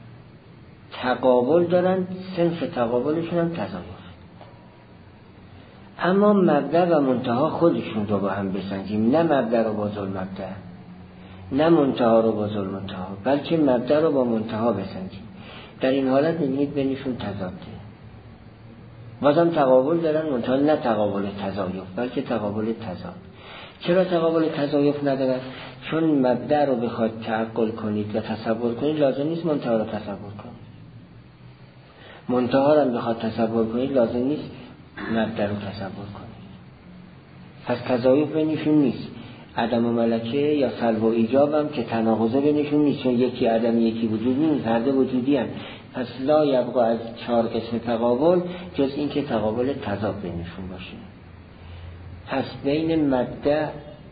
تقابل دارند، صنف تقابلشون هم تضایف. اما مبدأ و منتها خودشون رو با هم بسنجیم، نه مبدأ رو با ذوالمبدأ، نه منتها رو با ذوالمنتها، بلکه مبدأ رو با منتها بسنجیم. در این حالت می‌بینید بینشون تضاده، بازم تقابل دارن، منتها نه تقابل تضایف بلکه تقابل تضاد. چرا تقابل تضایف ندارد؟ چون مبدأ رو بخواد تعقل کنید و تصور کنید لازم نیست منتها رو تصور کنید، منتها رو بخواد تصور کنید لازم نیست مبدأ رو تصور کنید. پس تضایف بینشون نیست. عدم و ملکه یا سلب و ایجاب هم که تناقضه بینشون نیست، چون یکی عدم یکی وجود نیست، هر دو وجودی هم. پس لا یبقا از 4 قسم تقابل جز این که تقابل تضاد بینشون باشه. پس بین مبدأ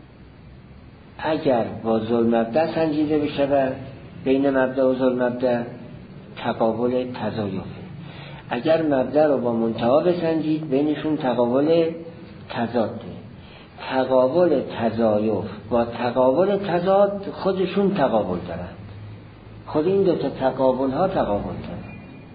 اگر با ذوالمبدأ سنجیده بشه، بین مبدأ و ذوالمبدأ تقابل تضایفه. اگر مبدأ رو با منتها بسنجید بینشون تقابل تضاده. تقابل تضایف با تقابل تضاد خودشون تقابل دارند، خود این دو تا تقابل ها تقابل دارند.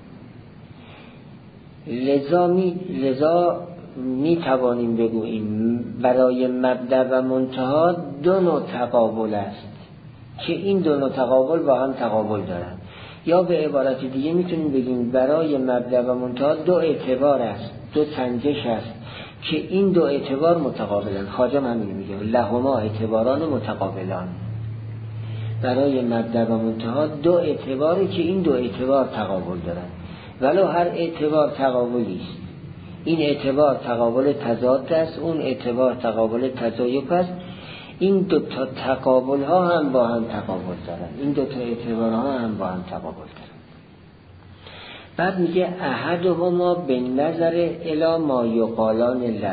لذا می توانیم بگوییم برای مبدأ و منتها دو نوع تقابل است که این دو نوع تقابل با هم تقابل دارند. یا به عبارت دیگه میتونیم بگیم برای مبدأ و منتها دو اعتبار است، دو سنجش است که این دو اعتبار متقابلن. خواجه همین میگه لهما اعتباران متقابلان. برای مبدأ و منتها دو اعتباری که این دو اعتبار تقابل دارن، ولو هر اعتبار تقابلی است. این اعتبار تقابل تضاد است، اون اعتبار تقابل تضایف است. این دو تا تقابل ها هم با هم تقابل دارن، این دو تا اعتبار ها هم با هم تقابل دارن. بعد میگه احدهما به نظر الی ما یقالان له.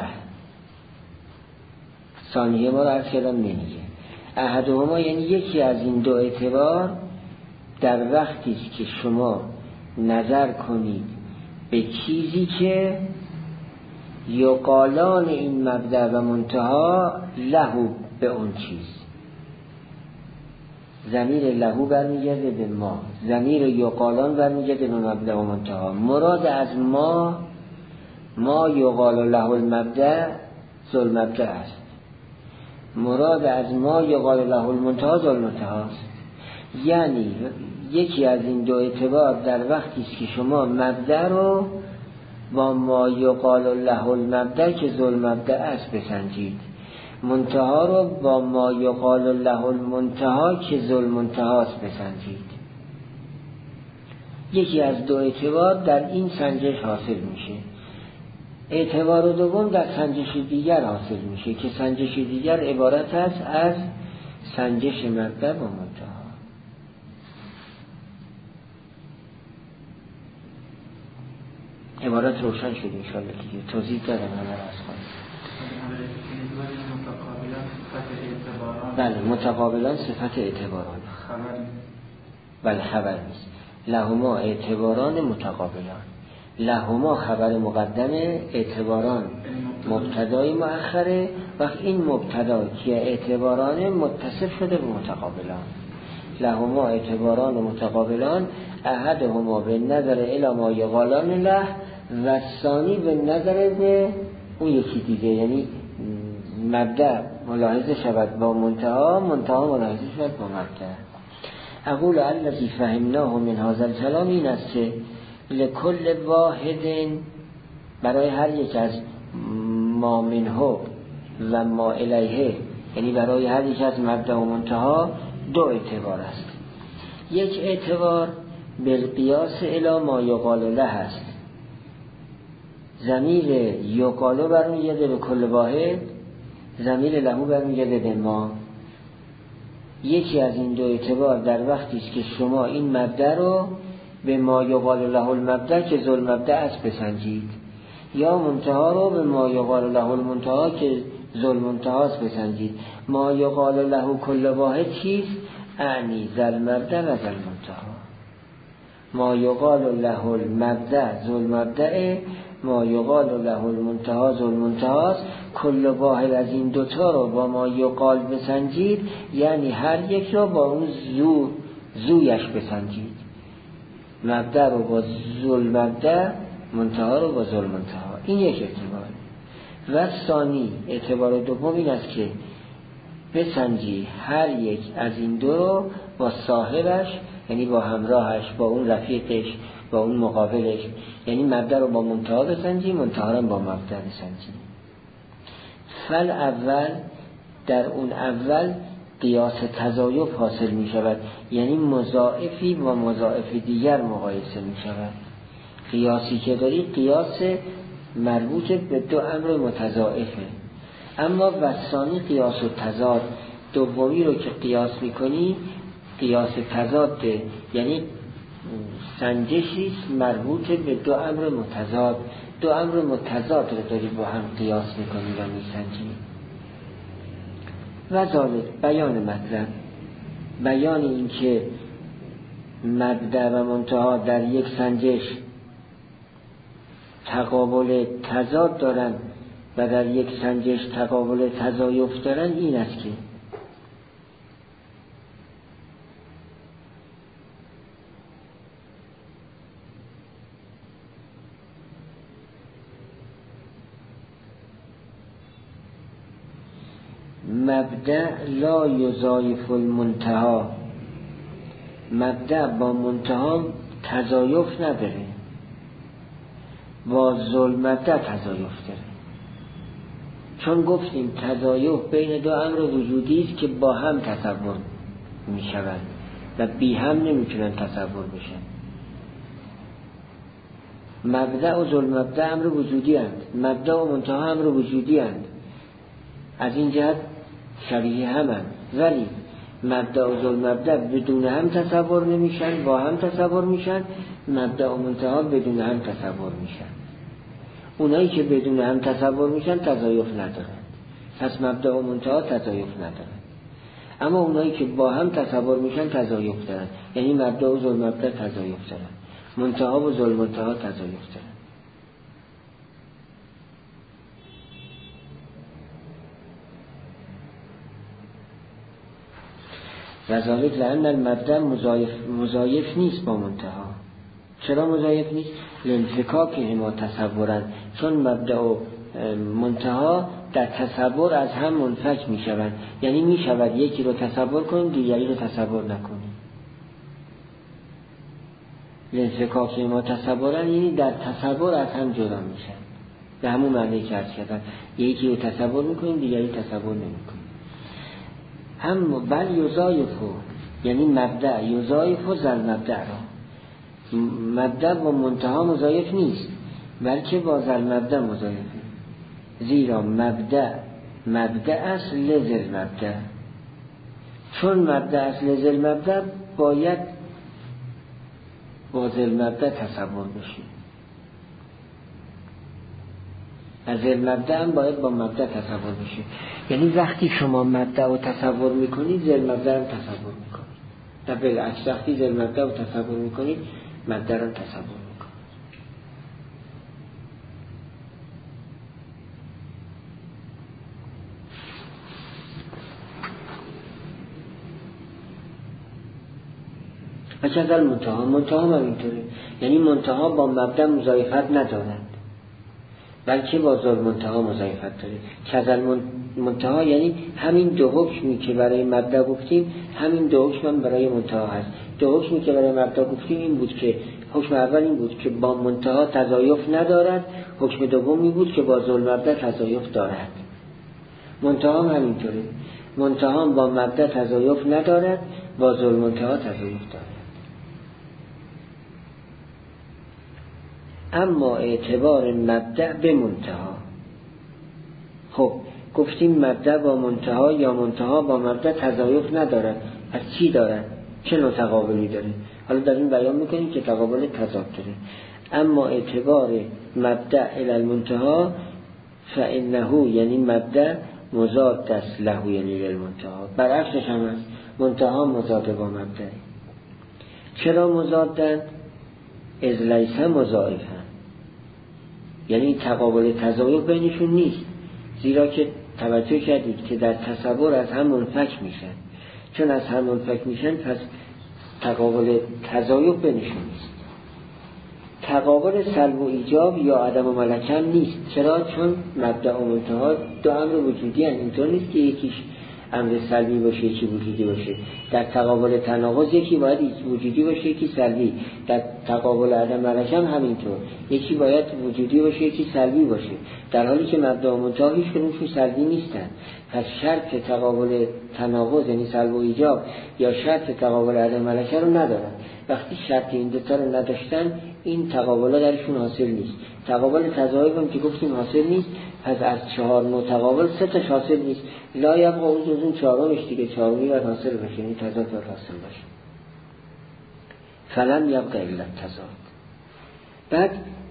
ثانیه ما رو از کلام نمیگه. احدهما یعنی یکی از این دو اعتبار در وقتی است که شما نظر کنید به چیزی که یقالان این مبدأ و منتها لهو به اون چیز. ضمیر لهو برمیگرده به ما، ضمیر یقالان برمیگرده به مبدأ و منتها. مراد از ما یقال له المبدأ ذوالمبدأ است. مراد از ما یقال له المنتها ذوالمنتها است. یعنی یکی از این دو اعتبار در وقتی است که شما مبدأ رو با ما یقال له المبدأ که ذوالمبدأ است بسنجید، منتها رو با ما یقال له المنتها که ذوالمنتها است بسنجید. یکی از دو اعتبار در این سنجش حاصل میشه. اعتبار دوم در سنجش دیگر حاصل میشه که سنجش دیگر عبارت است از سنجش مبدأ با منتها. عبارت روشن شد انشاءالله دیگه. توضیح دارم همه را از خواهد. بله متقابلان صفت اعتباران. بله خبر نیست. لهما اعتباران متقابلان. لهما خبر مقدمه، اعتباران مبتدای مؤخره. وقت این مبتدا که اعتباران متصف شده به متقابلان. لهما اعتباران متقابلان احدهما به نظر الی ما یقالان له و ثانی به نظر به اون یکی دیگه. یعنی مبدأ ملاحظه شود با منتها، منتها ملاحظه شود با مبدأ. اقول الذی فهمناه من هذا الکلام این است که لکل واحد برای هر یک از ما منه و ما الیه، یعنی برای هر یک از مبدأ و منتها دو اعتبار است. یک اعتبار بالقیاس الی ما یقال له است. ضمیر یقال برمیگرده به کل واحد، ضمیر له برمیگرده به ما. یکی از این دو اعتبار در وقتی است که شما این مبدأ رو به ما یقال له المبدأ که ذوالمبدأ است بسنجید، یا منتها رو به ما یقال له المنتها که ذوالمنتها است بسنجید. ما یقال له کل واحد چیست؟ اعنی ذوالمبدأ و ذوالمنتها. ما یقال له المبدأ ذو المبدأ، ما یقال له المنتهی ذو المنتهی. کل واحد از این دوتا رو با ما یقال بسنجید، یعنی هر یک رو با اون زویش بسنجید. مبدأ رو با ذو المبدأ، منتهی رو با ذو المنتهی. این یک اعتبار. و ثانی اعتبار دوم این است که بسنجی هر یک از این دو رو با صاحبش، یعنی با همراهش، با اون رفیقش، با اون مقابلش. یعنی مبدأ رو با منتهی بسنجی، منتهی رو با مبدأ بسنجی. فل اول، در اون اول قیاس تضایف حاصل می شود، یعنی مضاعفی و مضاعف دیگر مقایسه می شود. قیاسی که داری قیاس مربوط به دو امر متضاعفه. اما وثانی قیاس و تضاد، دومی رو که قیاس میکنی قیاس تضاده، یعنی سنجشی مربوط به دو امر متضاد. دو امر متضاد رو داری با هم قیاس میکنی و میسنجی. و ذالک بیان مطلب، بیان این که مبدأ و منتهی در یک سنجش تقابل تضاد دارن و در یک سنجش تقابل تضایف دارن، این است که مبدأ لا یضاعف المنتهی، مبدأ با منتهی تضایف نداره، با ذو المبدأ تضایف داره. چون گفتیم تضایف بین دو امر وجودی است که با هم تصور می شوند و بی هم نمی تونن تصور بشن. مبدأ و ذو المبدأ امر وجودی اند، مبدأ و منتهی امر وجودی اند، از این جهت شبیه همند، ولی مبدأ و ذو المبدأ بدون هم تصور نمیشن، با هم تصور میشن. مبدأ و منتهی بدون هم تصور میشن. اونایی که بدون هم تصور میشن تضایف ندارن، پس مبدأ و منتهی تضایف ندارن. اما اونایی که با هم تصور میشن تضایف دارن، یعنی مبدأ و ذو المبدأ تضایف دارن، منتهی و ذو المنتهی تضایف دارن. و ذالک لأن المبدأ مضاعف نیست با منتهی. چرا مضاعف نیست؟ لانفکاکهما تصورا، چون مبدأ و منتهی در تصور از هم منفک می شوند. یعنی می شود یکی رو تصور کنیم دیگری رو تصور نکنیم. لانفکاکهما تصورا یعنی در تصور از هم جدا می شوند. به همون معنی که عرض کردم، یکی رو تصور می کنیم دیگری تصور نمی کنیم. هم بل یضاعفه، یعنی مبدأ یضاعفه ذو المبدأ را. مبدأ با منتهی مضاعف نیست، بلکه با ذو المبدأ مضاعفه. زیرا مبدأ است لذو المبدأ، چون مبدأ است لذو المبدأ باید با ذو المبدأ تصور بشه. از المبدأ هم باید با مبدأ تصور بشه. یعنی وقتی شما مبدأ رو تصور میکنید ذو المبدأ رو تصور میکنید، و بالعکس وقتی ذو المبدأ رو تصور میکنید مبدأ رو تصور میکنید. و چه از منتهی هم اینطوره، یعنی منتهی با مبدأ مضاعفت ندارد بلکه با ذو المنتهی مضاعفت داره. کذا منتهی یعنی همین دو حکمی که برای مبدأ گفتیم همین دو حکم هم برای منتهی هست. دو حکمی که برای مبدأ گفتیم این بود که حکم اول این بود که با منتهی تضایف ندارد، حکم دوم این بود که با ذو المبدأ تضایف دارد. منتهی هم همینطوره، منتهی با مبدأ تضایف ندارد، با ذو المنتهی تضایف دارد. اما اعتبار مبدأ به منتهی، خب گفتیم مبدأ با منتهی یا منتهی با مبدأ تضایف ندارد، از چی دارد؟ چه نوع تقابلی داره؟ حالا در این بیان میکنیم که تقابل تضاد داره. اما اعتبار مبدأ الی المنتهی فانه، یعنی مبدأ مضاد است له، یعنی للمنتهی. برعکسش هم است، منتهی مضاد با مبدأ. چرا مضادند؟ اذ لیس مضاعفا، یعنی تقابل تضاعف بینشون نیست، زیرا که توجه کردید که در تصور از هم منفک میشن، چون از هم منفک میشن پس تقابل تضاعف بینشون نیست. تقابل سلب و ایجاب یا عدم و ملکم نیست. چرا؟ چون مبدأ و منتها دو امر وجودی هستند. اینطور نیست که یکیش امر سلبی باشه یکی وجودی باشه. در تقابل تناقض یکی باید وجودی باشه یکی سلبی، در تقابل عدم ملکم همینطور، یکی باید وجودی باشه یکی سلبی باشه، در حالی که مبدأ و منتها هیچ کدومشون سلبی نیستن. پس شرط تقابل تناقض یعنی سلب و ایجاب یا شرط تقابل عدم ملکه رو ندارن. وقتی شرط این دوتا رو نداشتن این تقابل درشون حاصل نیست. تقابل تضاعف هم که گفتیم حاصل نیست، پس از 4 نوع تقابل 3 تاش حاصل نیست. لا یبقى اون چهارمش دیگه، چهارمی باید حاصل بشه، این تضاد باید حاصل باشه. فلم یبقى الا التضاد. بعد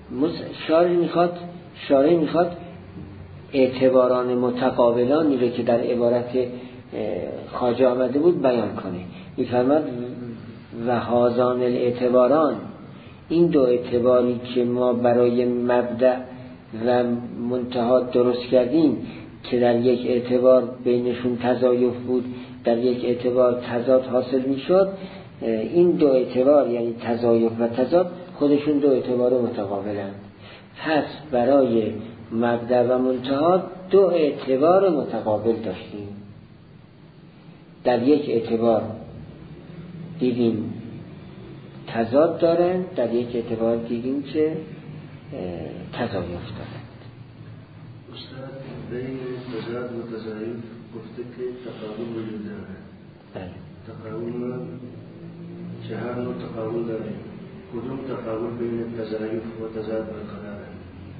شارع میخواد اعتباران متقابلانی رو که در عبارت خواجه آمده بود بیان کنه. میفرماد و هازان الاعتباران، این دو اعتباری که ما برای مبدأ و منتها درست کردیم که در یک اعتبار بینشون تضاعف بود، در یک اعتبار تضاد حاصل میشد، این دو اعتبار یعنی تضاعف و تضاد خودشون دو اعتبار متقابلند. پس برای مبدأ و منتها دو اعتبار متقابل داشتیم. در یک اعتبار دیدیم تضاد دارند، در یک اعتبار دیدیم که تضاعف دارند. استاد بین تضاد و تضاعف گفته که تقابل وجود دارد. تقابل 4 نوع تقابل داریم. کدوم تقابل بین تضاعف و تضاد برقرار است؟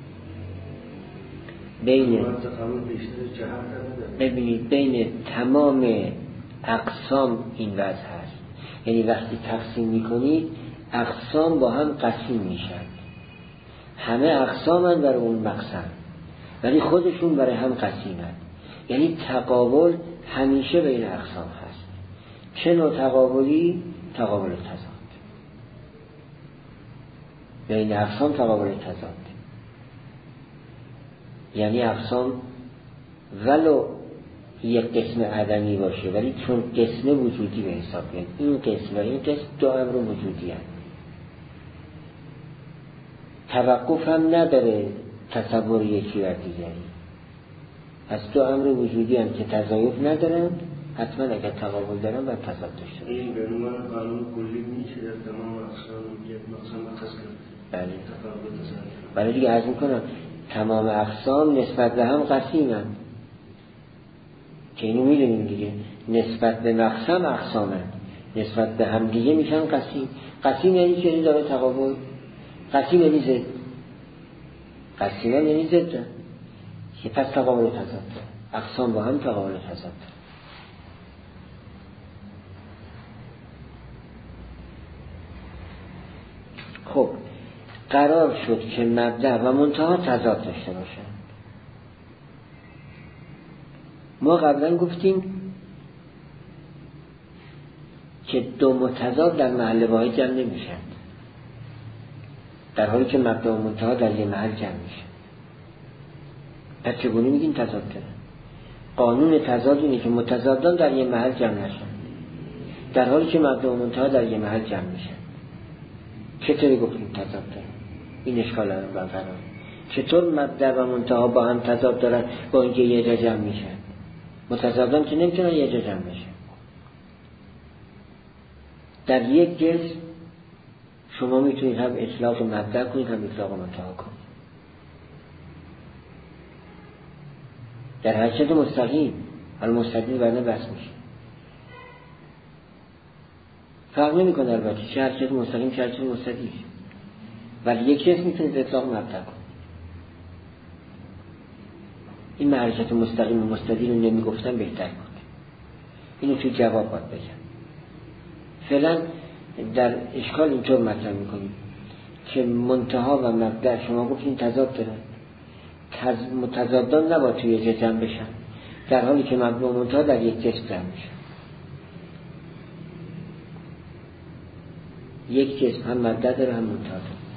ببینید بین تمام اقسام این وضع هست. یعنی وقتی تقسیم میکنید اقسام با هم قسیم میشن، همه اقسامن برای اون مقسم ولی خودشون برای هم قسیمن. یعنی تقابل همیشه بین اقسام هست. چه نوع تقابلی؟ تقابل تضاد. بین اقسام تقابل تضاد، یعنی اقسام ولو یک قسم عدمی باشه ولی چون قسم وجودی به حساب میاد، این قسم و این قسم دو امر وجودی هست. توقف هم نداره تصور یکی و دیگری، از دو امر وجودی هم که تضاعف ندارن، حتما اگر تقابل دارن باید تضاد داشته باشه. این به عنوان قانون کلی میشه در تمام اقسام یک مقسم خاص کرد. بله. برای دیگه عرض میکنم تمام اقسام نسبت به هم قسیمن، که اینو میدونیم دیگه، نسبت به مقسم اقسامن، نسبت به هم دیگه میشن قسیم. قسیم یعنی که این داره تقابل، قسیم یعنی زد، قسیم یعنی زد، که پس تقابل تضاد، اقسام با هم تقابل تضاد. خب قرار شد که مبدأ و منتها تضاد داشته باشن. ما قبلا گفتیم که دو متضاد در محل واحد جمع نمیشن، در حالی که مبدأ و منتها در یه محل جمع میشن. پس چگونه میگیم تضاد دارن؟ قانون تضاد اینه که متضادان در یه محل جمع نشن، در حالی که مبدأ و منتها در یه محل جمع میشن. چطوری گفتیم تضاد دارن؟ این اشکال رو برقرار. چطور مبدأ و منتها با هم تضاد دارن با اینکه یه جا جمع میشن؟ متضادان که نمیتونن یه جا جمع بشن. در یک جسم شما میتونید هم اطلاق مبدأ کنید هم اطلاق منتها کنید. در حرکت مستقیم المستقیم برنه بس میشه، فرق نمی کنه البته چه حرکت مستقیم چه حرکت مستقیم، ولی یک جسم میتونید اطلاق مبدأ کنید. این حرکت مستقیم و مستدیر رو نمیگفتن بهتر کنه، اینو توی جواب باید بگم. فعلا در اشکال اینطور مطرح میکنیم که منتها و مبدأ شما گفتین تضاد دارن، متضادان نباید توی یک جمع بشن، در حالی که مبدأ و منتها در یک جسم جمع میشن. یک جسم هم مبدأ داره هم منتها داره.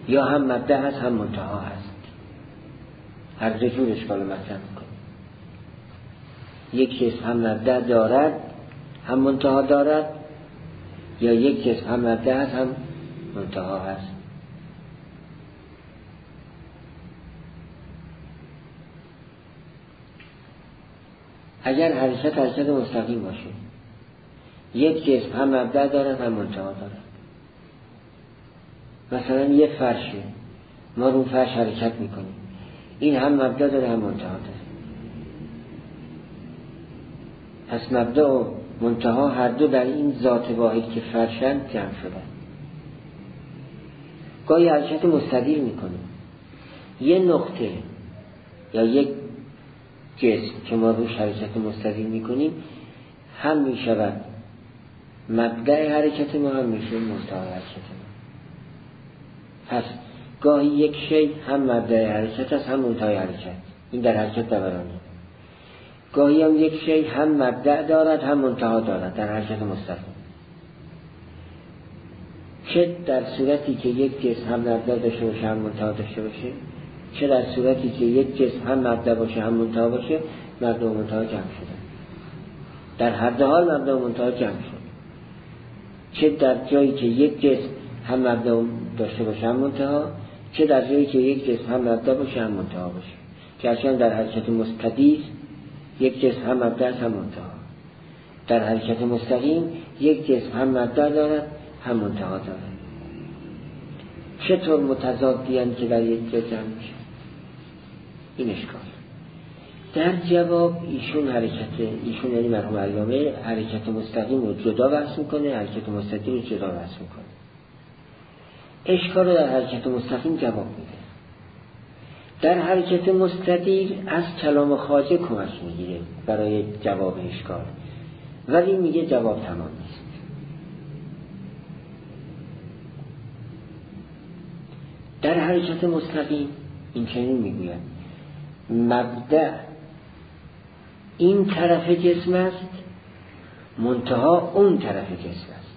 یا هم مبدأ هست هم منتها هست. هر دو جور اشکال مطرح میکنه. یک جسم هم مبدأ دارد هم منتها دارد، یا یک جسم هم مبدأ هست هم منتها هست. اگر حرکت مستقیم باشه، یک جسم هم مبدأ دارد هم منتها دارد. مثلا یه فرشه، ما رو فرش حرکت میکنیم، این هم مبدأ داره هم منتها داره. پس مبدأ و منتها هر دو در این ذات واحد که فرشند جمع شدن. گاهی حرکت مستدیر میکنیم، یه نقطه یا یک جسم که ما روش حرکت مستدیر میکنیم هم میشود مبدأ حرکت ما، هم میشه منتها حرکت ما. پس گاهی یک شی هم مبدأ حرکت است هم منتهای حرکت، این در حرکت دورانی. گاهی هم یک شی هم مبدأ دارد هم منتها دارد در حرکت مستقیم. چه در صورتی که یک جسم هم مبدأ داشته باشه هم منتها داشته باشه، چه در صورتی که یک جسم هم مبدأ باشه هم منتها باشه، مبدأ و منتها جمع شدن. در هر دو حال مبدأ و منتها جمع شد. چه در جایی که یک جسم هم مبدأ داشته باشه هم منتها، چه در جایی که یک جسم هم مبدأ باشه هم منتها باشه. که در حرکت مستدیر یک جسم هم مبدأ هم منتها. در حرکت مستقیم یک جسم هم مبدأ دارد هم منتها دارد. چطور متضادیان که در یک جا جمع میشه؟ این اشکال. در جواب ایشون یعنی مرحوم علامه حرکت مستقیم رو جدا بحث میکنه، حرکت مستدیر رو جدا بحث میکنه. اشکال رو در حرکت مستقیم جواب میده. در حرکت مستدیر از کلام خواجه کمک میگیره برای جواب اشکال، ولی میگه جواب تمام نیست. در حرکت مستقیم این چنین میگوید مبدأ این طرف جسم است، منتها اون طرف جسم است.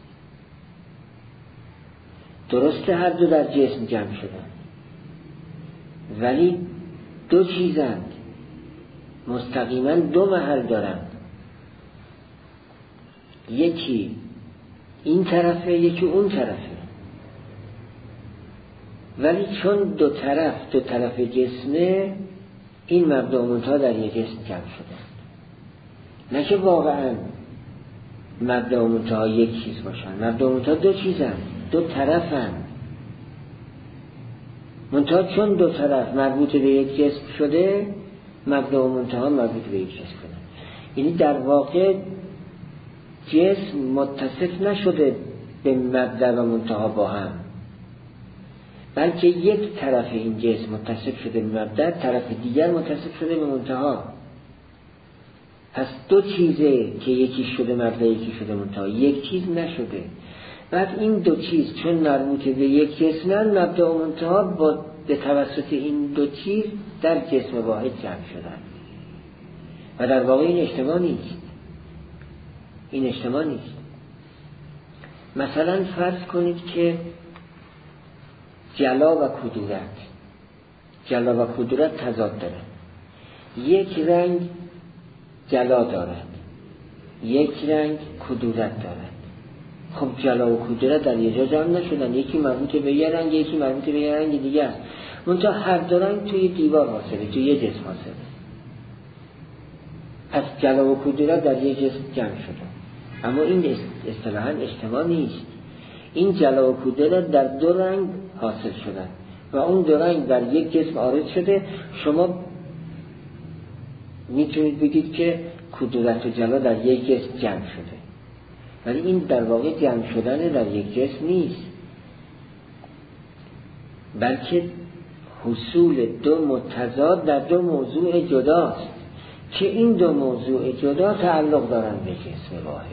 درسته هر دو در جسم جمع شدن، ولی دو چیزند، مستقیما دو محل دارند. یکی این طرفه یکی اون طرفه، ولی چون دو طرف جسمه، این مبدأ و منتها در یک جسم جمع شدند. نه که واقعا مبدأ و منتها یک چیز باشن، مبدأ و منتها دو چیزند، دو طرفند. منتها چون دو طرف مربوط به یک جسم شده، مبدأ و منتها مربوط به یک جسم شدن. یعنی در واقع جسم متصف نشده به مبدأ و منتها با هم، بلکه یک طرف این جسم متصف شده به مبدأ، طرف دیگر متصف شده به منتها. پس دو چیزه که یکی شده مبدأ یکی شده منتها، یک چیز نشده. بعد این دو چیز چون مربوط به یک جسمن، مبدأ و منتها به توسط این دو چیز در جسم واحد جمع شدن. و در واقع این اجتماع نیست. مثلا فرض کنید که جلا و کدورت تضاد دارد. یک رنگ جلا دارد، یک رنگ کدورت دارد. خب جلا و کدورت در یه جا جمع نشدن، یکی مربوط به یه رنگ یکی مربوط به یه رنگ دیگه است. منتها هر دو رنگ توی دیوار حاصله، توی یه جسم حاصله. از جلا و کدورت در یه جسم جمع شدن. اما این اصطلاحاً اجتماع نیست. این جلا و کدورت در دو رنگ حاصل شدن و اون دو رنگ در یک جسم عارض شده. شما میتونید بگید که کدورت و جلا در یک جسم جمع شده، ولی این در واقع جمع شدن در یک جسم نیست، بلکه حصول دو متضاد در دو موضوع جداست که این دو موضوع جدا تعلق دارن به جسم واحد،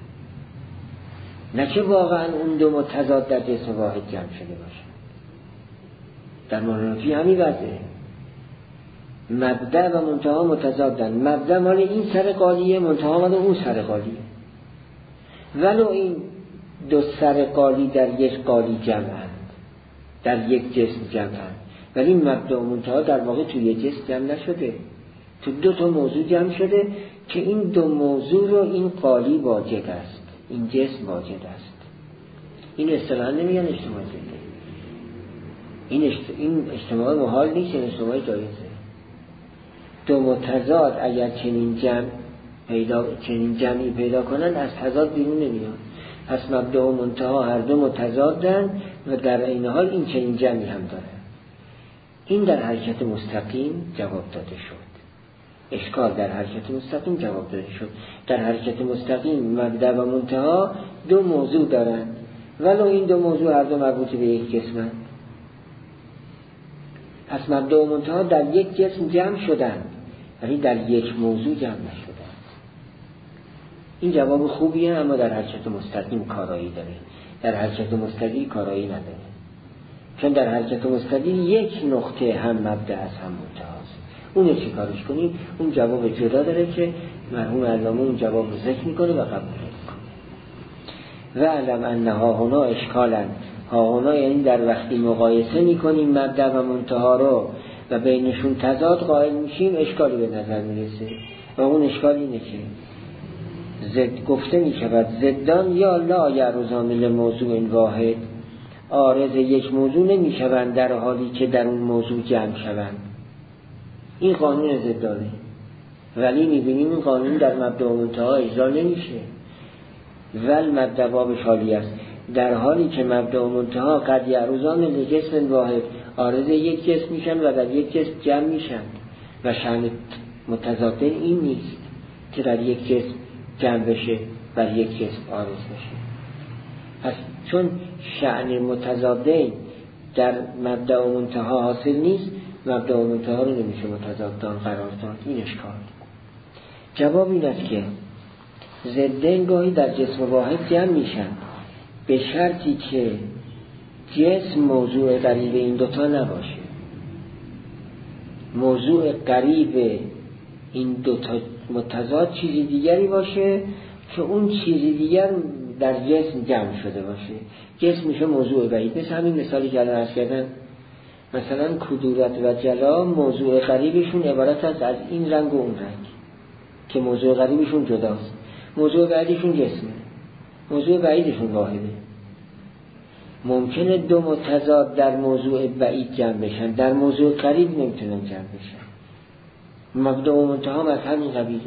نه که واقعا اون دو متضاد در جسم واحد جمع شده باشه. در مونولوژی همین وضعه، مبدأ و منتها متضادن. مبدأ مال این سر قالیه، منتها مال اون سر قالیه، ولو این دو سر قالی در یک قالی جمعند. در یک جسم جمعن، ولی مبدا و منتها در واقع توی یک جسم جمع نشده، تو دو تا موضوع جمع شده که این دو موضوع رو این قالی واجد است، این جسم واجد است. این اصطلاحاً نمیگن اجتماع زنده، این اجتماع محال نیست، این اجتماع جایزه. دو متضاد اگر چنین جمعی پیدا کنن از تضاد بیرون نمیان. پس مبدا و منتها هر دو متضادن و در عین حال این چنین جمعی هم داره. این در حرکت مستقیم جواب داده شد. اشکال در حرکت مستقیم جواب داده شد. در حرکت مستقیم مبدا و منتها دو موضوع دارن، ولو این دو موضوع هر دو مربوط به یک جسمن. پس مبدا و منتها در یک جسم جمع شدن، ولی در یک موضوع جمع نشدن. این جواب خوبیه، اما در حرکت مستقیم کارایی داره، در حرکت مستقیم کارایی نداره. چون در حرکت مستقیم یک نقطه هم مبدا از هم منتهاست. اون چی کارش کنیم؟ اون جواب جدا داره که مرحوم علامه اون جواب رو ذکر میکنه و قبول میکنه. و علم انها هنا اشکالن، ها هنا یعنی در وقتی مقایسه میکنیم مبدا و منتها رو و بینشون تضاد قائل میشیم، اشکالی به نظر میرسه. و اون اشکال اینه که زد گفته میشود زدان یا لا یعرضان لموضوع واحد، عارض یک موضوع نمیشوند در حالی که در اون موضوع جمع شوند. این قانون زدانه، ولی میبینیم این قانون در مبدا و منتها اجرا نمیشه. ول مبدا بابش حالی است، در حالی که مبدا و منتها قد یعرضان لجسم واحد، عارض یک جسم میشن و در یک جسم جمع میشن و شأن متضادین این نیست که در یک جسم جمع بشه بر یک جسم عارض بشه. پس چون شأن متضادین در مبدا و منتها حاصل نیست، مبدا و منتها رو نمیشه متضادان قرار داد. این اشکال. جواب این است که ضدین گاهی در جسم واحد جمع میشن به شرطی که جسم موضوع قریب این دوتا نباشه. موضوع قریب این دوتا متضاد چیزی دیگری باشه که اون چیزی دیگر در جسم جمع شده باشه. جسم میشه موضوع بعید. مثل همین مثالی که الان عرض کردن، مثلا کدورت و جلا موضوع قریبشون عبارت است از این رنگ و اون رنگ که موضوع قریبشون جداست، موضوع بعیدشون جسمه، موضوع بعیدشون واحده. ممکنه دو متضاد در موضوع بعید جمع بشن، در موضوع قریب نمیتونن جمع بشن. مبدا و منتها از همین قبیله.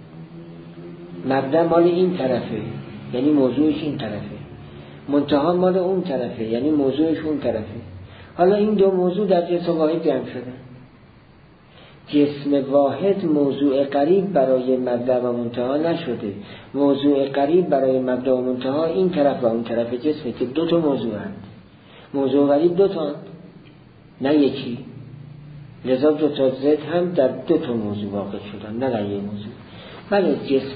مبدا مال این طرفه یعنی موضوعش این طرفه، منتها مال اون طرفه یعنی موضوعش اون طرفه. حالا این دو موضوع در جسم واحد جمع شدن. جسم واحد موضوع قریب برای مبدا و منتها نشده. موضوع قریب برای مبدا و منتها این طرف و اون طرف جسمه که دو تا موضوع هست. موضوع قریب دو تا نه یکی، لذا دو تا ضد هم در دو تا موضوع واقع شدن نه در یک موضوع. بله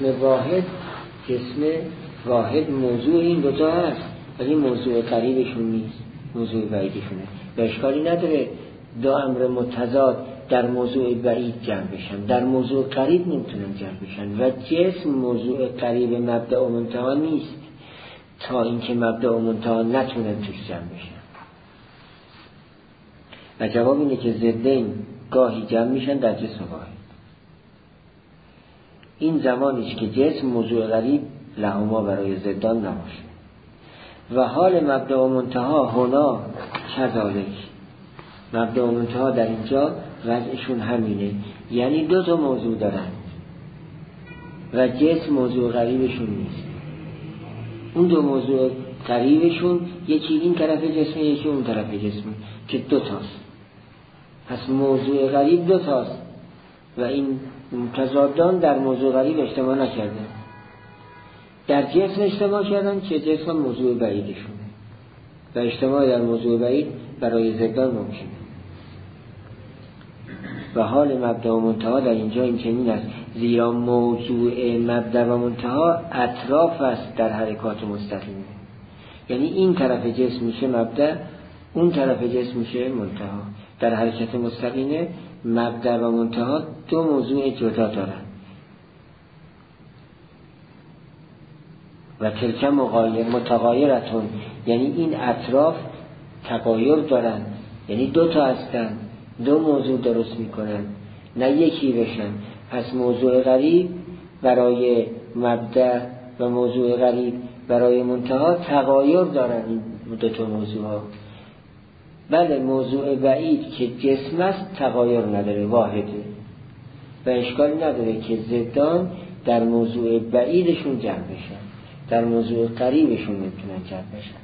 جسم واحد موضوع این دو تا هست، ولی موضوع قریبشون نیست، موضوع بعیدشونه. به اشکالی نداره دو امر متضاد در موضوع بعید جمع بشن، در موضوع قریب نمیتونن جمع بشن و جسم موضوع قریب مبدا و منتها نیست تا اینکه مبدا و منتها نتونن توش جمع بشن. و جواب اینه که ضدین گاهی جمع میشن در جسم واحد. این زمانیش که جسم موضوع قریب لهما برای ضدان نباشه. و حال مبدا و منتها هنا کذالک، مبدا و منتها در اینجا وضعشون همینه، یعنی دو تا موضوع دارن و جسم موضوع قریبشون نیست. اون دو موضوع قریبشون یکی این طرف جسم یکی اون طرف جسم که دو تاست. پس موضوع قریب دو تاست و این تضادان در موضوع قریب اجتماع نکردن، در جسم اجتماع کردن که جسم موضوع بعیدشونه و اجتماع در موضوع بعید برای ضدان ممکنه. و حال مبدا و منتها در اینجا این چنین است، زیرا موضوع مبدا و منتها اطراف است در حرکات مستقیمه. یعنی این طرف جسم میشه مبدا، اون طرف جسم میشه منتها. در حرکت مستقیمه مبدا و منتها دو موضوع جدا دارن و تلک متغایرتون، یعنی این اطراف تغایر دارن، یعنی دو تا هستن، دو موضوع درست میکنن، نه یکی بشن. پس موضوع غریب برای مبدأ و موضوع غریب برای منتها تغایر دارن این دو تا موضوع ها. بله موضوع بعید که جسم است تغایر نداره، واحده و اشکال نداره که ضدان در موضوع بعیدشون جمع بشن، در موضوع قریبشون میتونن جمع بشن.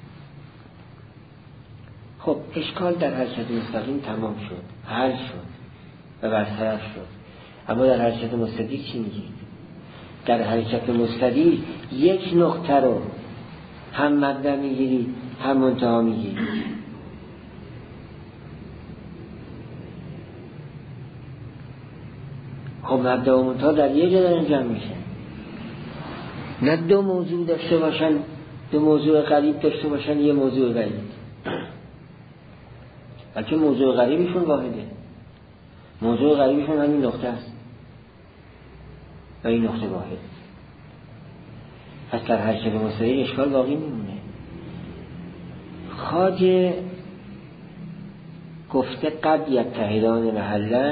خب اشکال در حرکت مستقیم تمام شد، حل شد و برطرف شد. اما در حرکت مستدیر چی میگید؟ در حرکت مستدیر یک نقطه رو هم مبدأ میگیرید هم منتها میگیرید. خب مبدأ و منتها در یک جا دارن جمع میشن، نه دو موضوع داشته باشن، دو موضوع قریب داشته باشن یه موضوع بعید، بلکه موضوع قریبشون واحده. موضوع قریبشون همین نقطه است و این نقطه واحد. پس در حرکت مستدیر اشکال باقی میمونه. خواجه گفته قد یتحدان محلا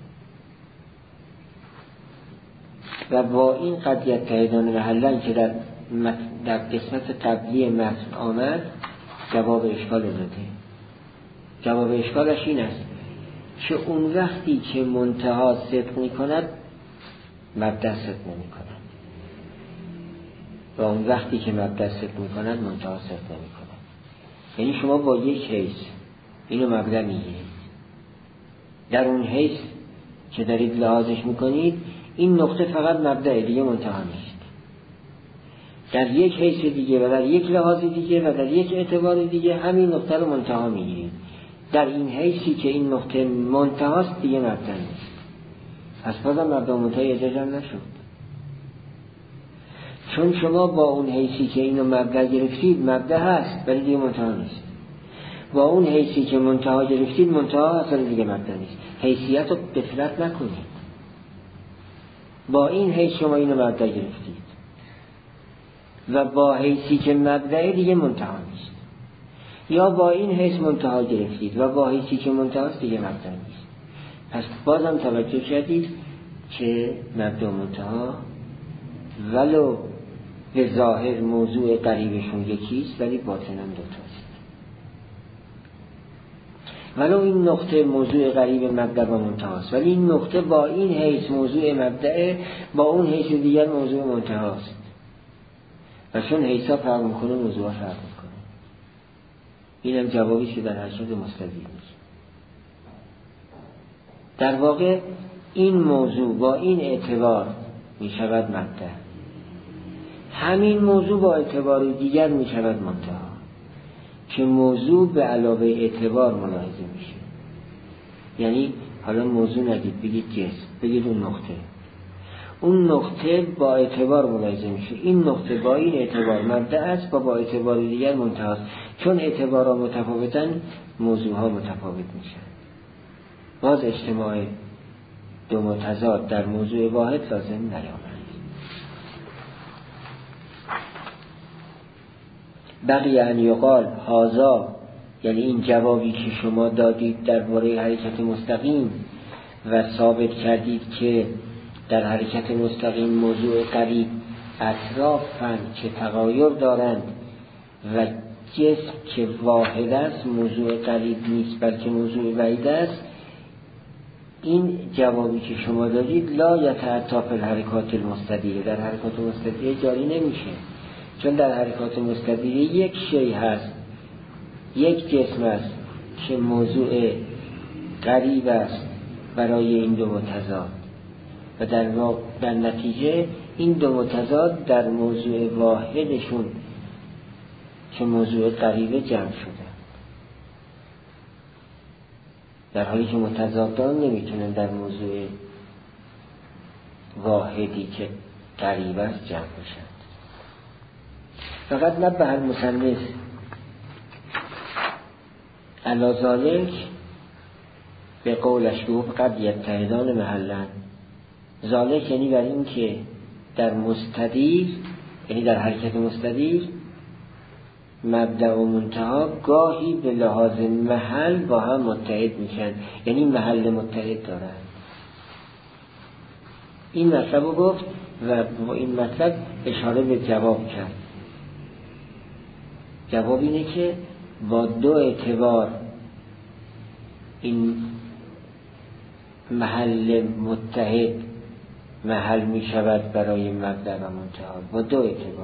و با این قد یتحدان محلا که در قسمت قبلی متن آمد جواب اشکال داده. جواب اشکالش این است که اون وقتی که منتها صدق می کند مبدأ صدق نمی کند و اون وقتی که مبدأ صدق می کند منتها صدق نمی کند. یعنی شما با یک حیث اینو مبدأ می گیرید، در اون حیث که دارید لحاظش می کنید این نقطه فقط مبدأ دیگه منتها نیست. در یک حیث دیگه و در یک لحاظ دیگه و در یک اعتبار دیگه همین نقطه رو منتها می گیرید. در این حیثی که این نقطه منتهاست دیگه مبدأ نیست. پس بازم مبدأ و منتها یه جا جمع نشد، چون شما با اون حیثی که اینو مبدأ گرفتید مبدأ هست ولی دیگه منتها نیست. با اون حیثی که منتها گرفتید منتها هست ولی دیگه مبدأ نیست. حیثیت رو غفلت نکنید. با این حیث شما اینو مبدأ گرفتید و با حیثی که مبدأ دیگه منتها نیست، یا با این حیث منتها گرفتید و با حیثی که منتهاست دیگه مبدأ نیست. پس بازم توجه کردید که مبدأ و منتها ولو به ظاهر موضوع قریبشون یکیست ولی باطناً دوتاست. ولو این نقطه موضوع قریب مبدأ و منتهاست ولی این نقطه با این حیث موضوع مبدأ، با اون حیث دیگر موضوع منتهاست و چون حیثا فرق میکنه موضوع فرق میکنه. اینم جوابی که در حرکت مستدیر میشه. در واقع این موضوع با این اعتبار میشود مبدأ، همین موضوع با اعتبار دیگر میشود منتها، که موضوع به علاوه اعتبار ملاحظه میشه. یعنی حالا موضوع نگید، بگید جسم، بگید اون نقطه با اعتبار ملاحظه میشه. این نقطه با این اعتبار مبدأ است و با اعتبار دیگر منتهاست. چون اعتبارها متفاوتن موضوع ها متفاوت میشن. باز اجتماع دو متضاد در موضوع واحد لازم نیامد. بقی ان یقال هذا، یعنی این جوابی که شما دادید درباره حرکت مستقیم و ثابت کردید که در حرکت مستقیم موضوع قریب اطرافاً که تغایر دارند و جسم که واحد است موضوع قریب نیست بلکه موضوع بعید است، این جوابی که شما دادید لا یتعطی فی الحرکات المستدیره، در حرکات مستدیره جاری نمیشه. چون در حرکات مستدیره یک شیء هست، یک جسم است که موضوع قریب است برای این دو متضاد و در نتیجه این دو متضاد در موضوع واحدشون که موضوع قریبه جمع شده، در حالی که متضادان نمیتونن در موضوع واحدی که قریب است جمع بشن. فقط نبه المصنف علی ذالک به قولش گفت قد یتحدان محلا. ذالک یعنی بر این که در مستدیر، یعنی در حرکت مستدیر مبدأ و منتها گاهی به لحاظ محل با هم متحد میشن، یعنی محل متحد دارن. این مطلب رو گفت و با این مطلب اشاره به جواب کرد. جواب اینه که با دو اعتبار این محل متحد محل می شود برای مبدأ و منتها، با دو اعتبار.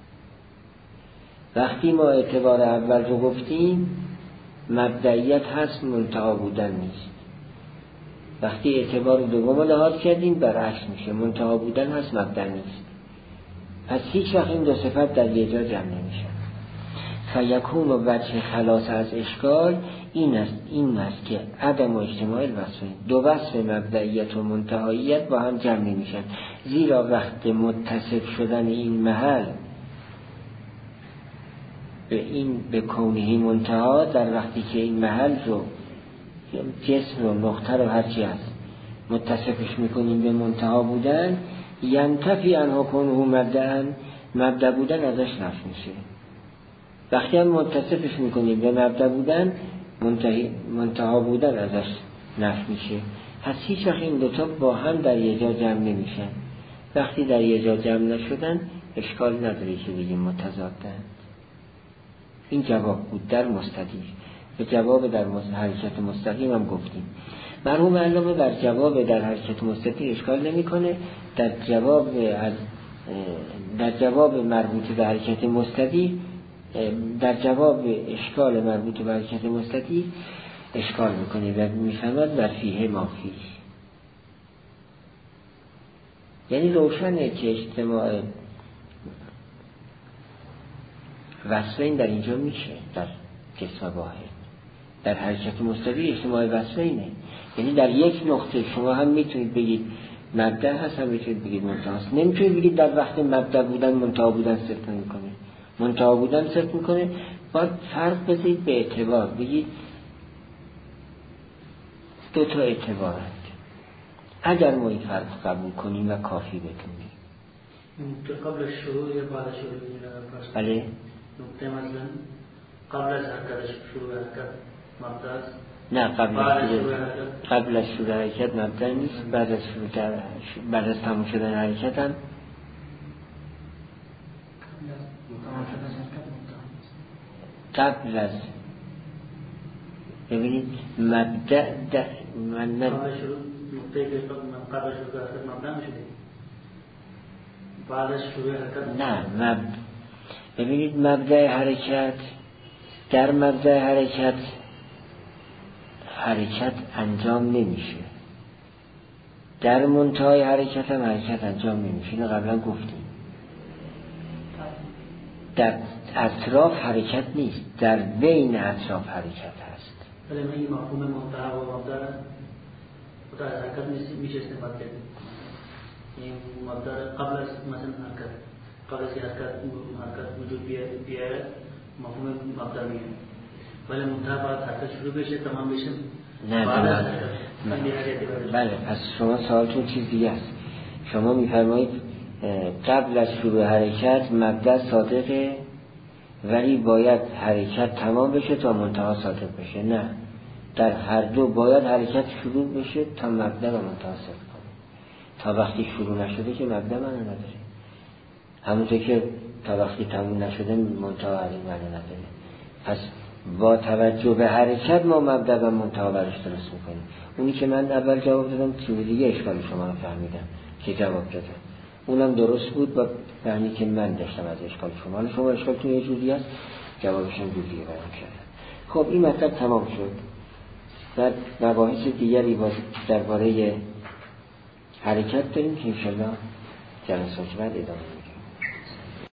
وقتی ما اعتبار اول رو گفتیم مبدئیت هست، منتها بودن نیست. وقتی اعتبار دوم رو لحاظ کردیم برعکس میشه، منتها بودن هست، مبدأ نیست. پس هیچ وقت این دو صفت در یک جا جمع نمیشن. فیکون و وجه خلاص از اشکال این است که عدم و اجتماع الوصفین، دو وصف مبدئیت و منتهاییت با هم جمع نمیشن، زیرا وقت متصف شدن این محل به کونه منتها، در وقتی که این محل رو جسم و نقطه رو هرچی هست متصفش میکنیم به منتها بودن، ینتفی عنه کونه مبدأ بودن ازش نفی میشه. وقتی هم متصفش میکنیم به مبدأ بودن، منتها بودن ازش نفی میشه. پس هیچ وقت این دوتا با هم در یه جا جمع نمیشن. وقتی در یه جا جمع نشدن اشکال نداره که بگیم متضادن. این جواب بود در مستدیر. به جواب در حرکت مستقیم هم گفتیم. مرحوم علامه بر جواب در حرکت مستدیر اشکال نمیکنه. در جواب مربوط به حرکت مستدیر، در جواب اشکال مربوط به حرکت مستدیر اشکال میکنه و میفهمد و فیه ما فیه. یعنی روشنه که اجتماع وصفین در اینجا میشه، در جسم واحد. در حرکت مستدیر اجتماع وصفینه، یعنی در یک نقطه شما هم میتونید بگید مبدأ هست، هم میتونید بگید منتها هست. نمیتونید بگید در وقت مبدأ بودن منتها بودن صرف نمیکنه، منتها بودن صرف میکنه. باید فرق بذارید به اعتبار، بگید دو تا اعتبارند. اگر ما این فرق قبول کنیم و کافی بدونیم. قبل شروع یا بعد شروع؟ بله. نقطه مثلا قبل از حرکت شروع حرکت مبدأ است؟ نه، قبل از شروع حرکت مبدأ نیست. بعد از تموم شدن حرکت هم قبل از، ببینید مبدأ من قبل شروع نقطه که قبل شروع حرکت مبدأ نشده، بعد از شروع حرکت نه. ببینید مبدأ حرکت، در مبدأ حرکت انجام نمیشه، در منتهای حرکت هم حرکت انجام نمیشه. اینو قبلا گفتیم. در اطراف حرکت نیست، در بین اطراف حرکت هست. ولی من این مفهوم منتها و مبدأ در حرکت میشه استفاده کرد. این مبدأ قبل از مثلا حرکت، قبل از حرکت وجود بیاره مفهوم مبدأ میشه، ولی منتها بعد حرکت شروع بشه تمام بشه. نه بله. پس شما سوالتون چیز دیگه است. شما میفرمایید قبل از شروع حرکت مبدأ صادقه، ولی باید حرکت تمام بشه تا منتها صادق بشه. نه، در هر دو باید حرکت شروع بشه تا مبدأ و منتها صادق کنه. تا وقتی شروع نشده که مبدأ معنی نداره، همونطور که تا وقتی تموم نشده منتها معنی نداره. پس با توجه به حرکت ما مبدأ و منتها برش درست میکنیم. اونی که من اول جواب دادم چیز دیگه اشکال شما رو فهمیدم که جواب دادم، اونم درست بود با معنی که من داشتم از اشکال شما. شما اشکالتون یه جوری است، جوابشون جوری بیان کردم. خب این مطلب تمام شد. بعد مباحث دیگری درباره حرکت داریم که انشالله جلسات بعد ادامه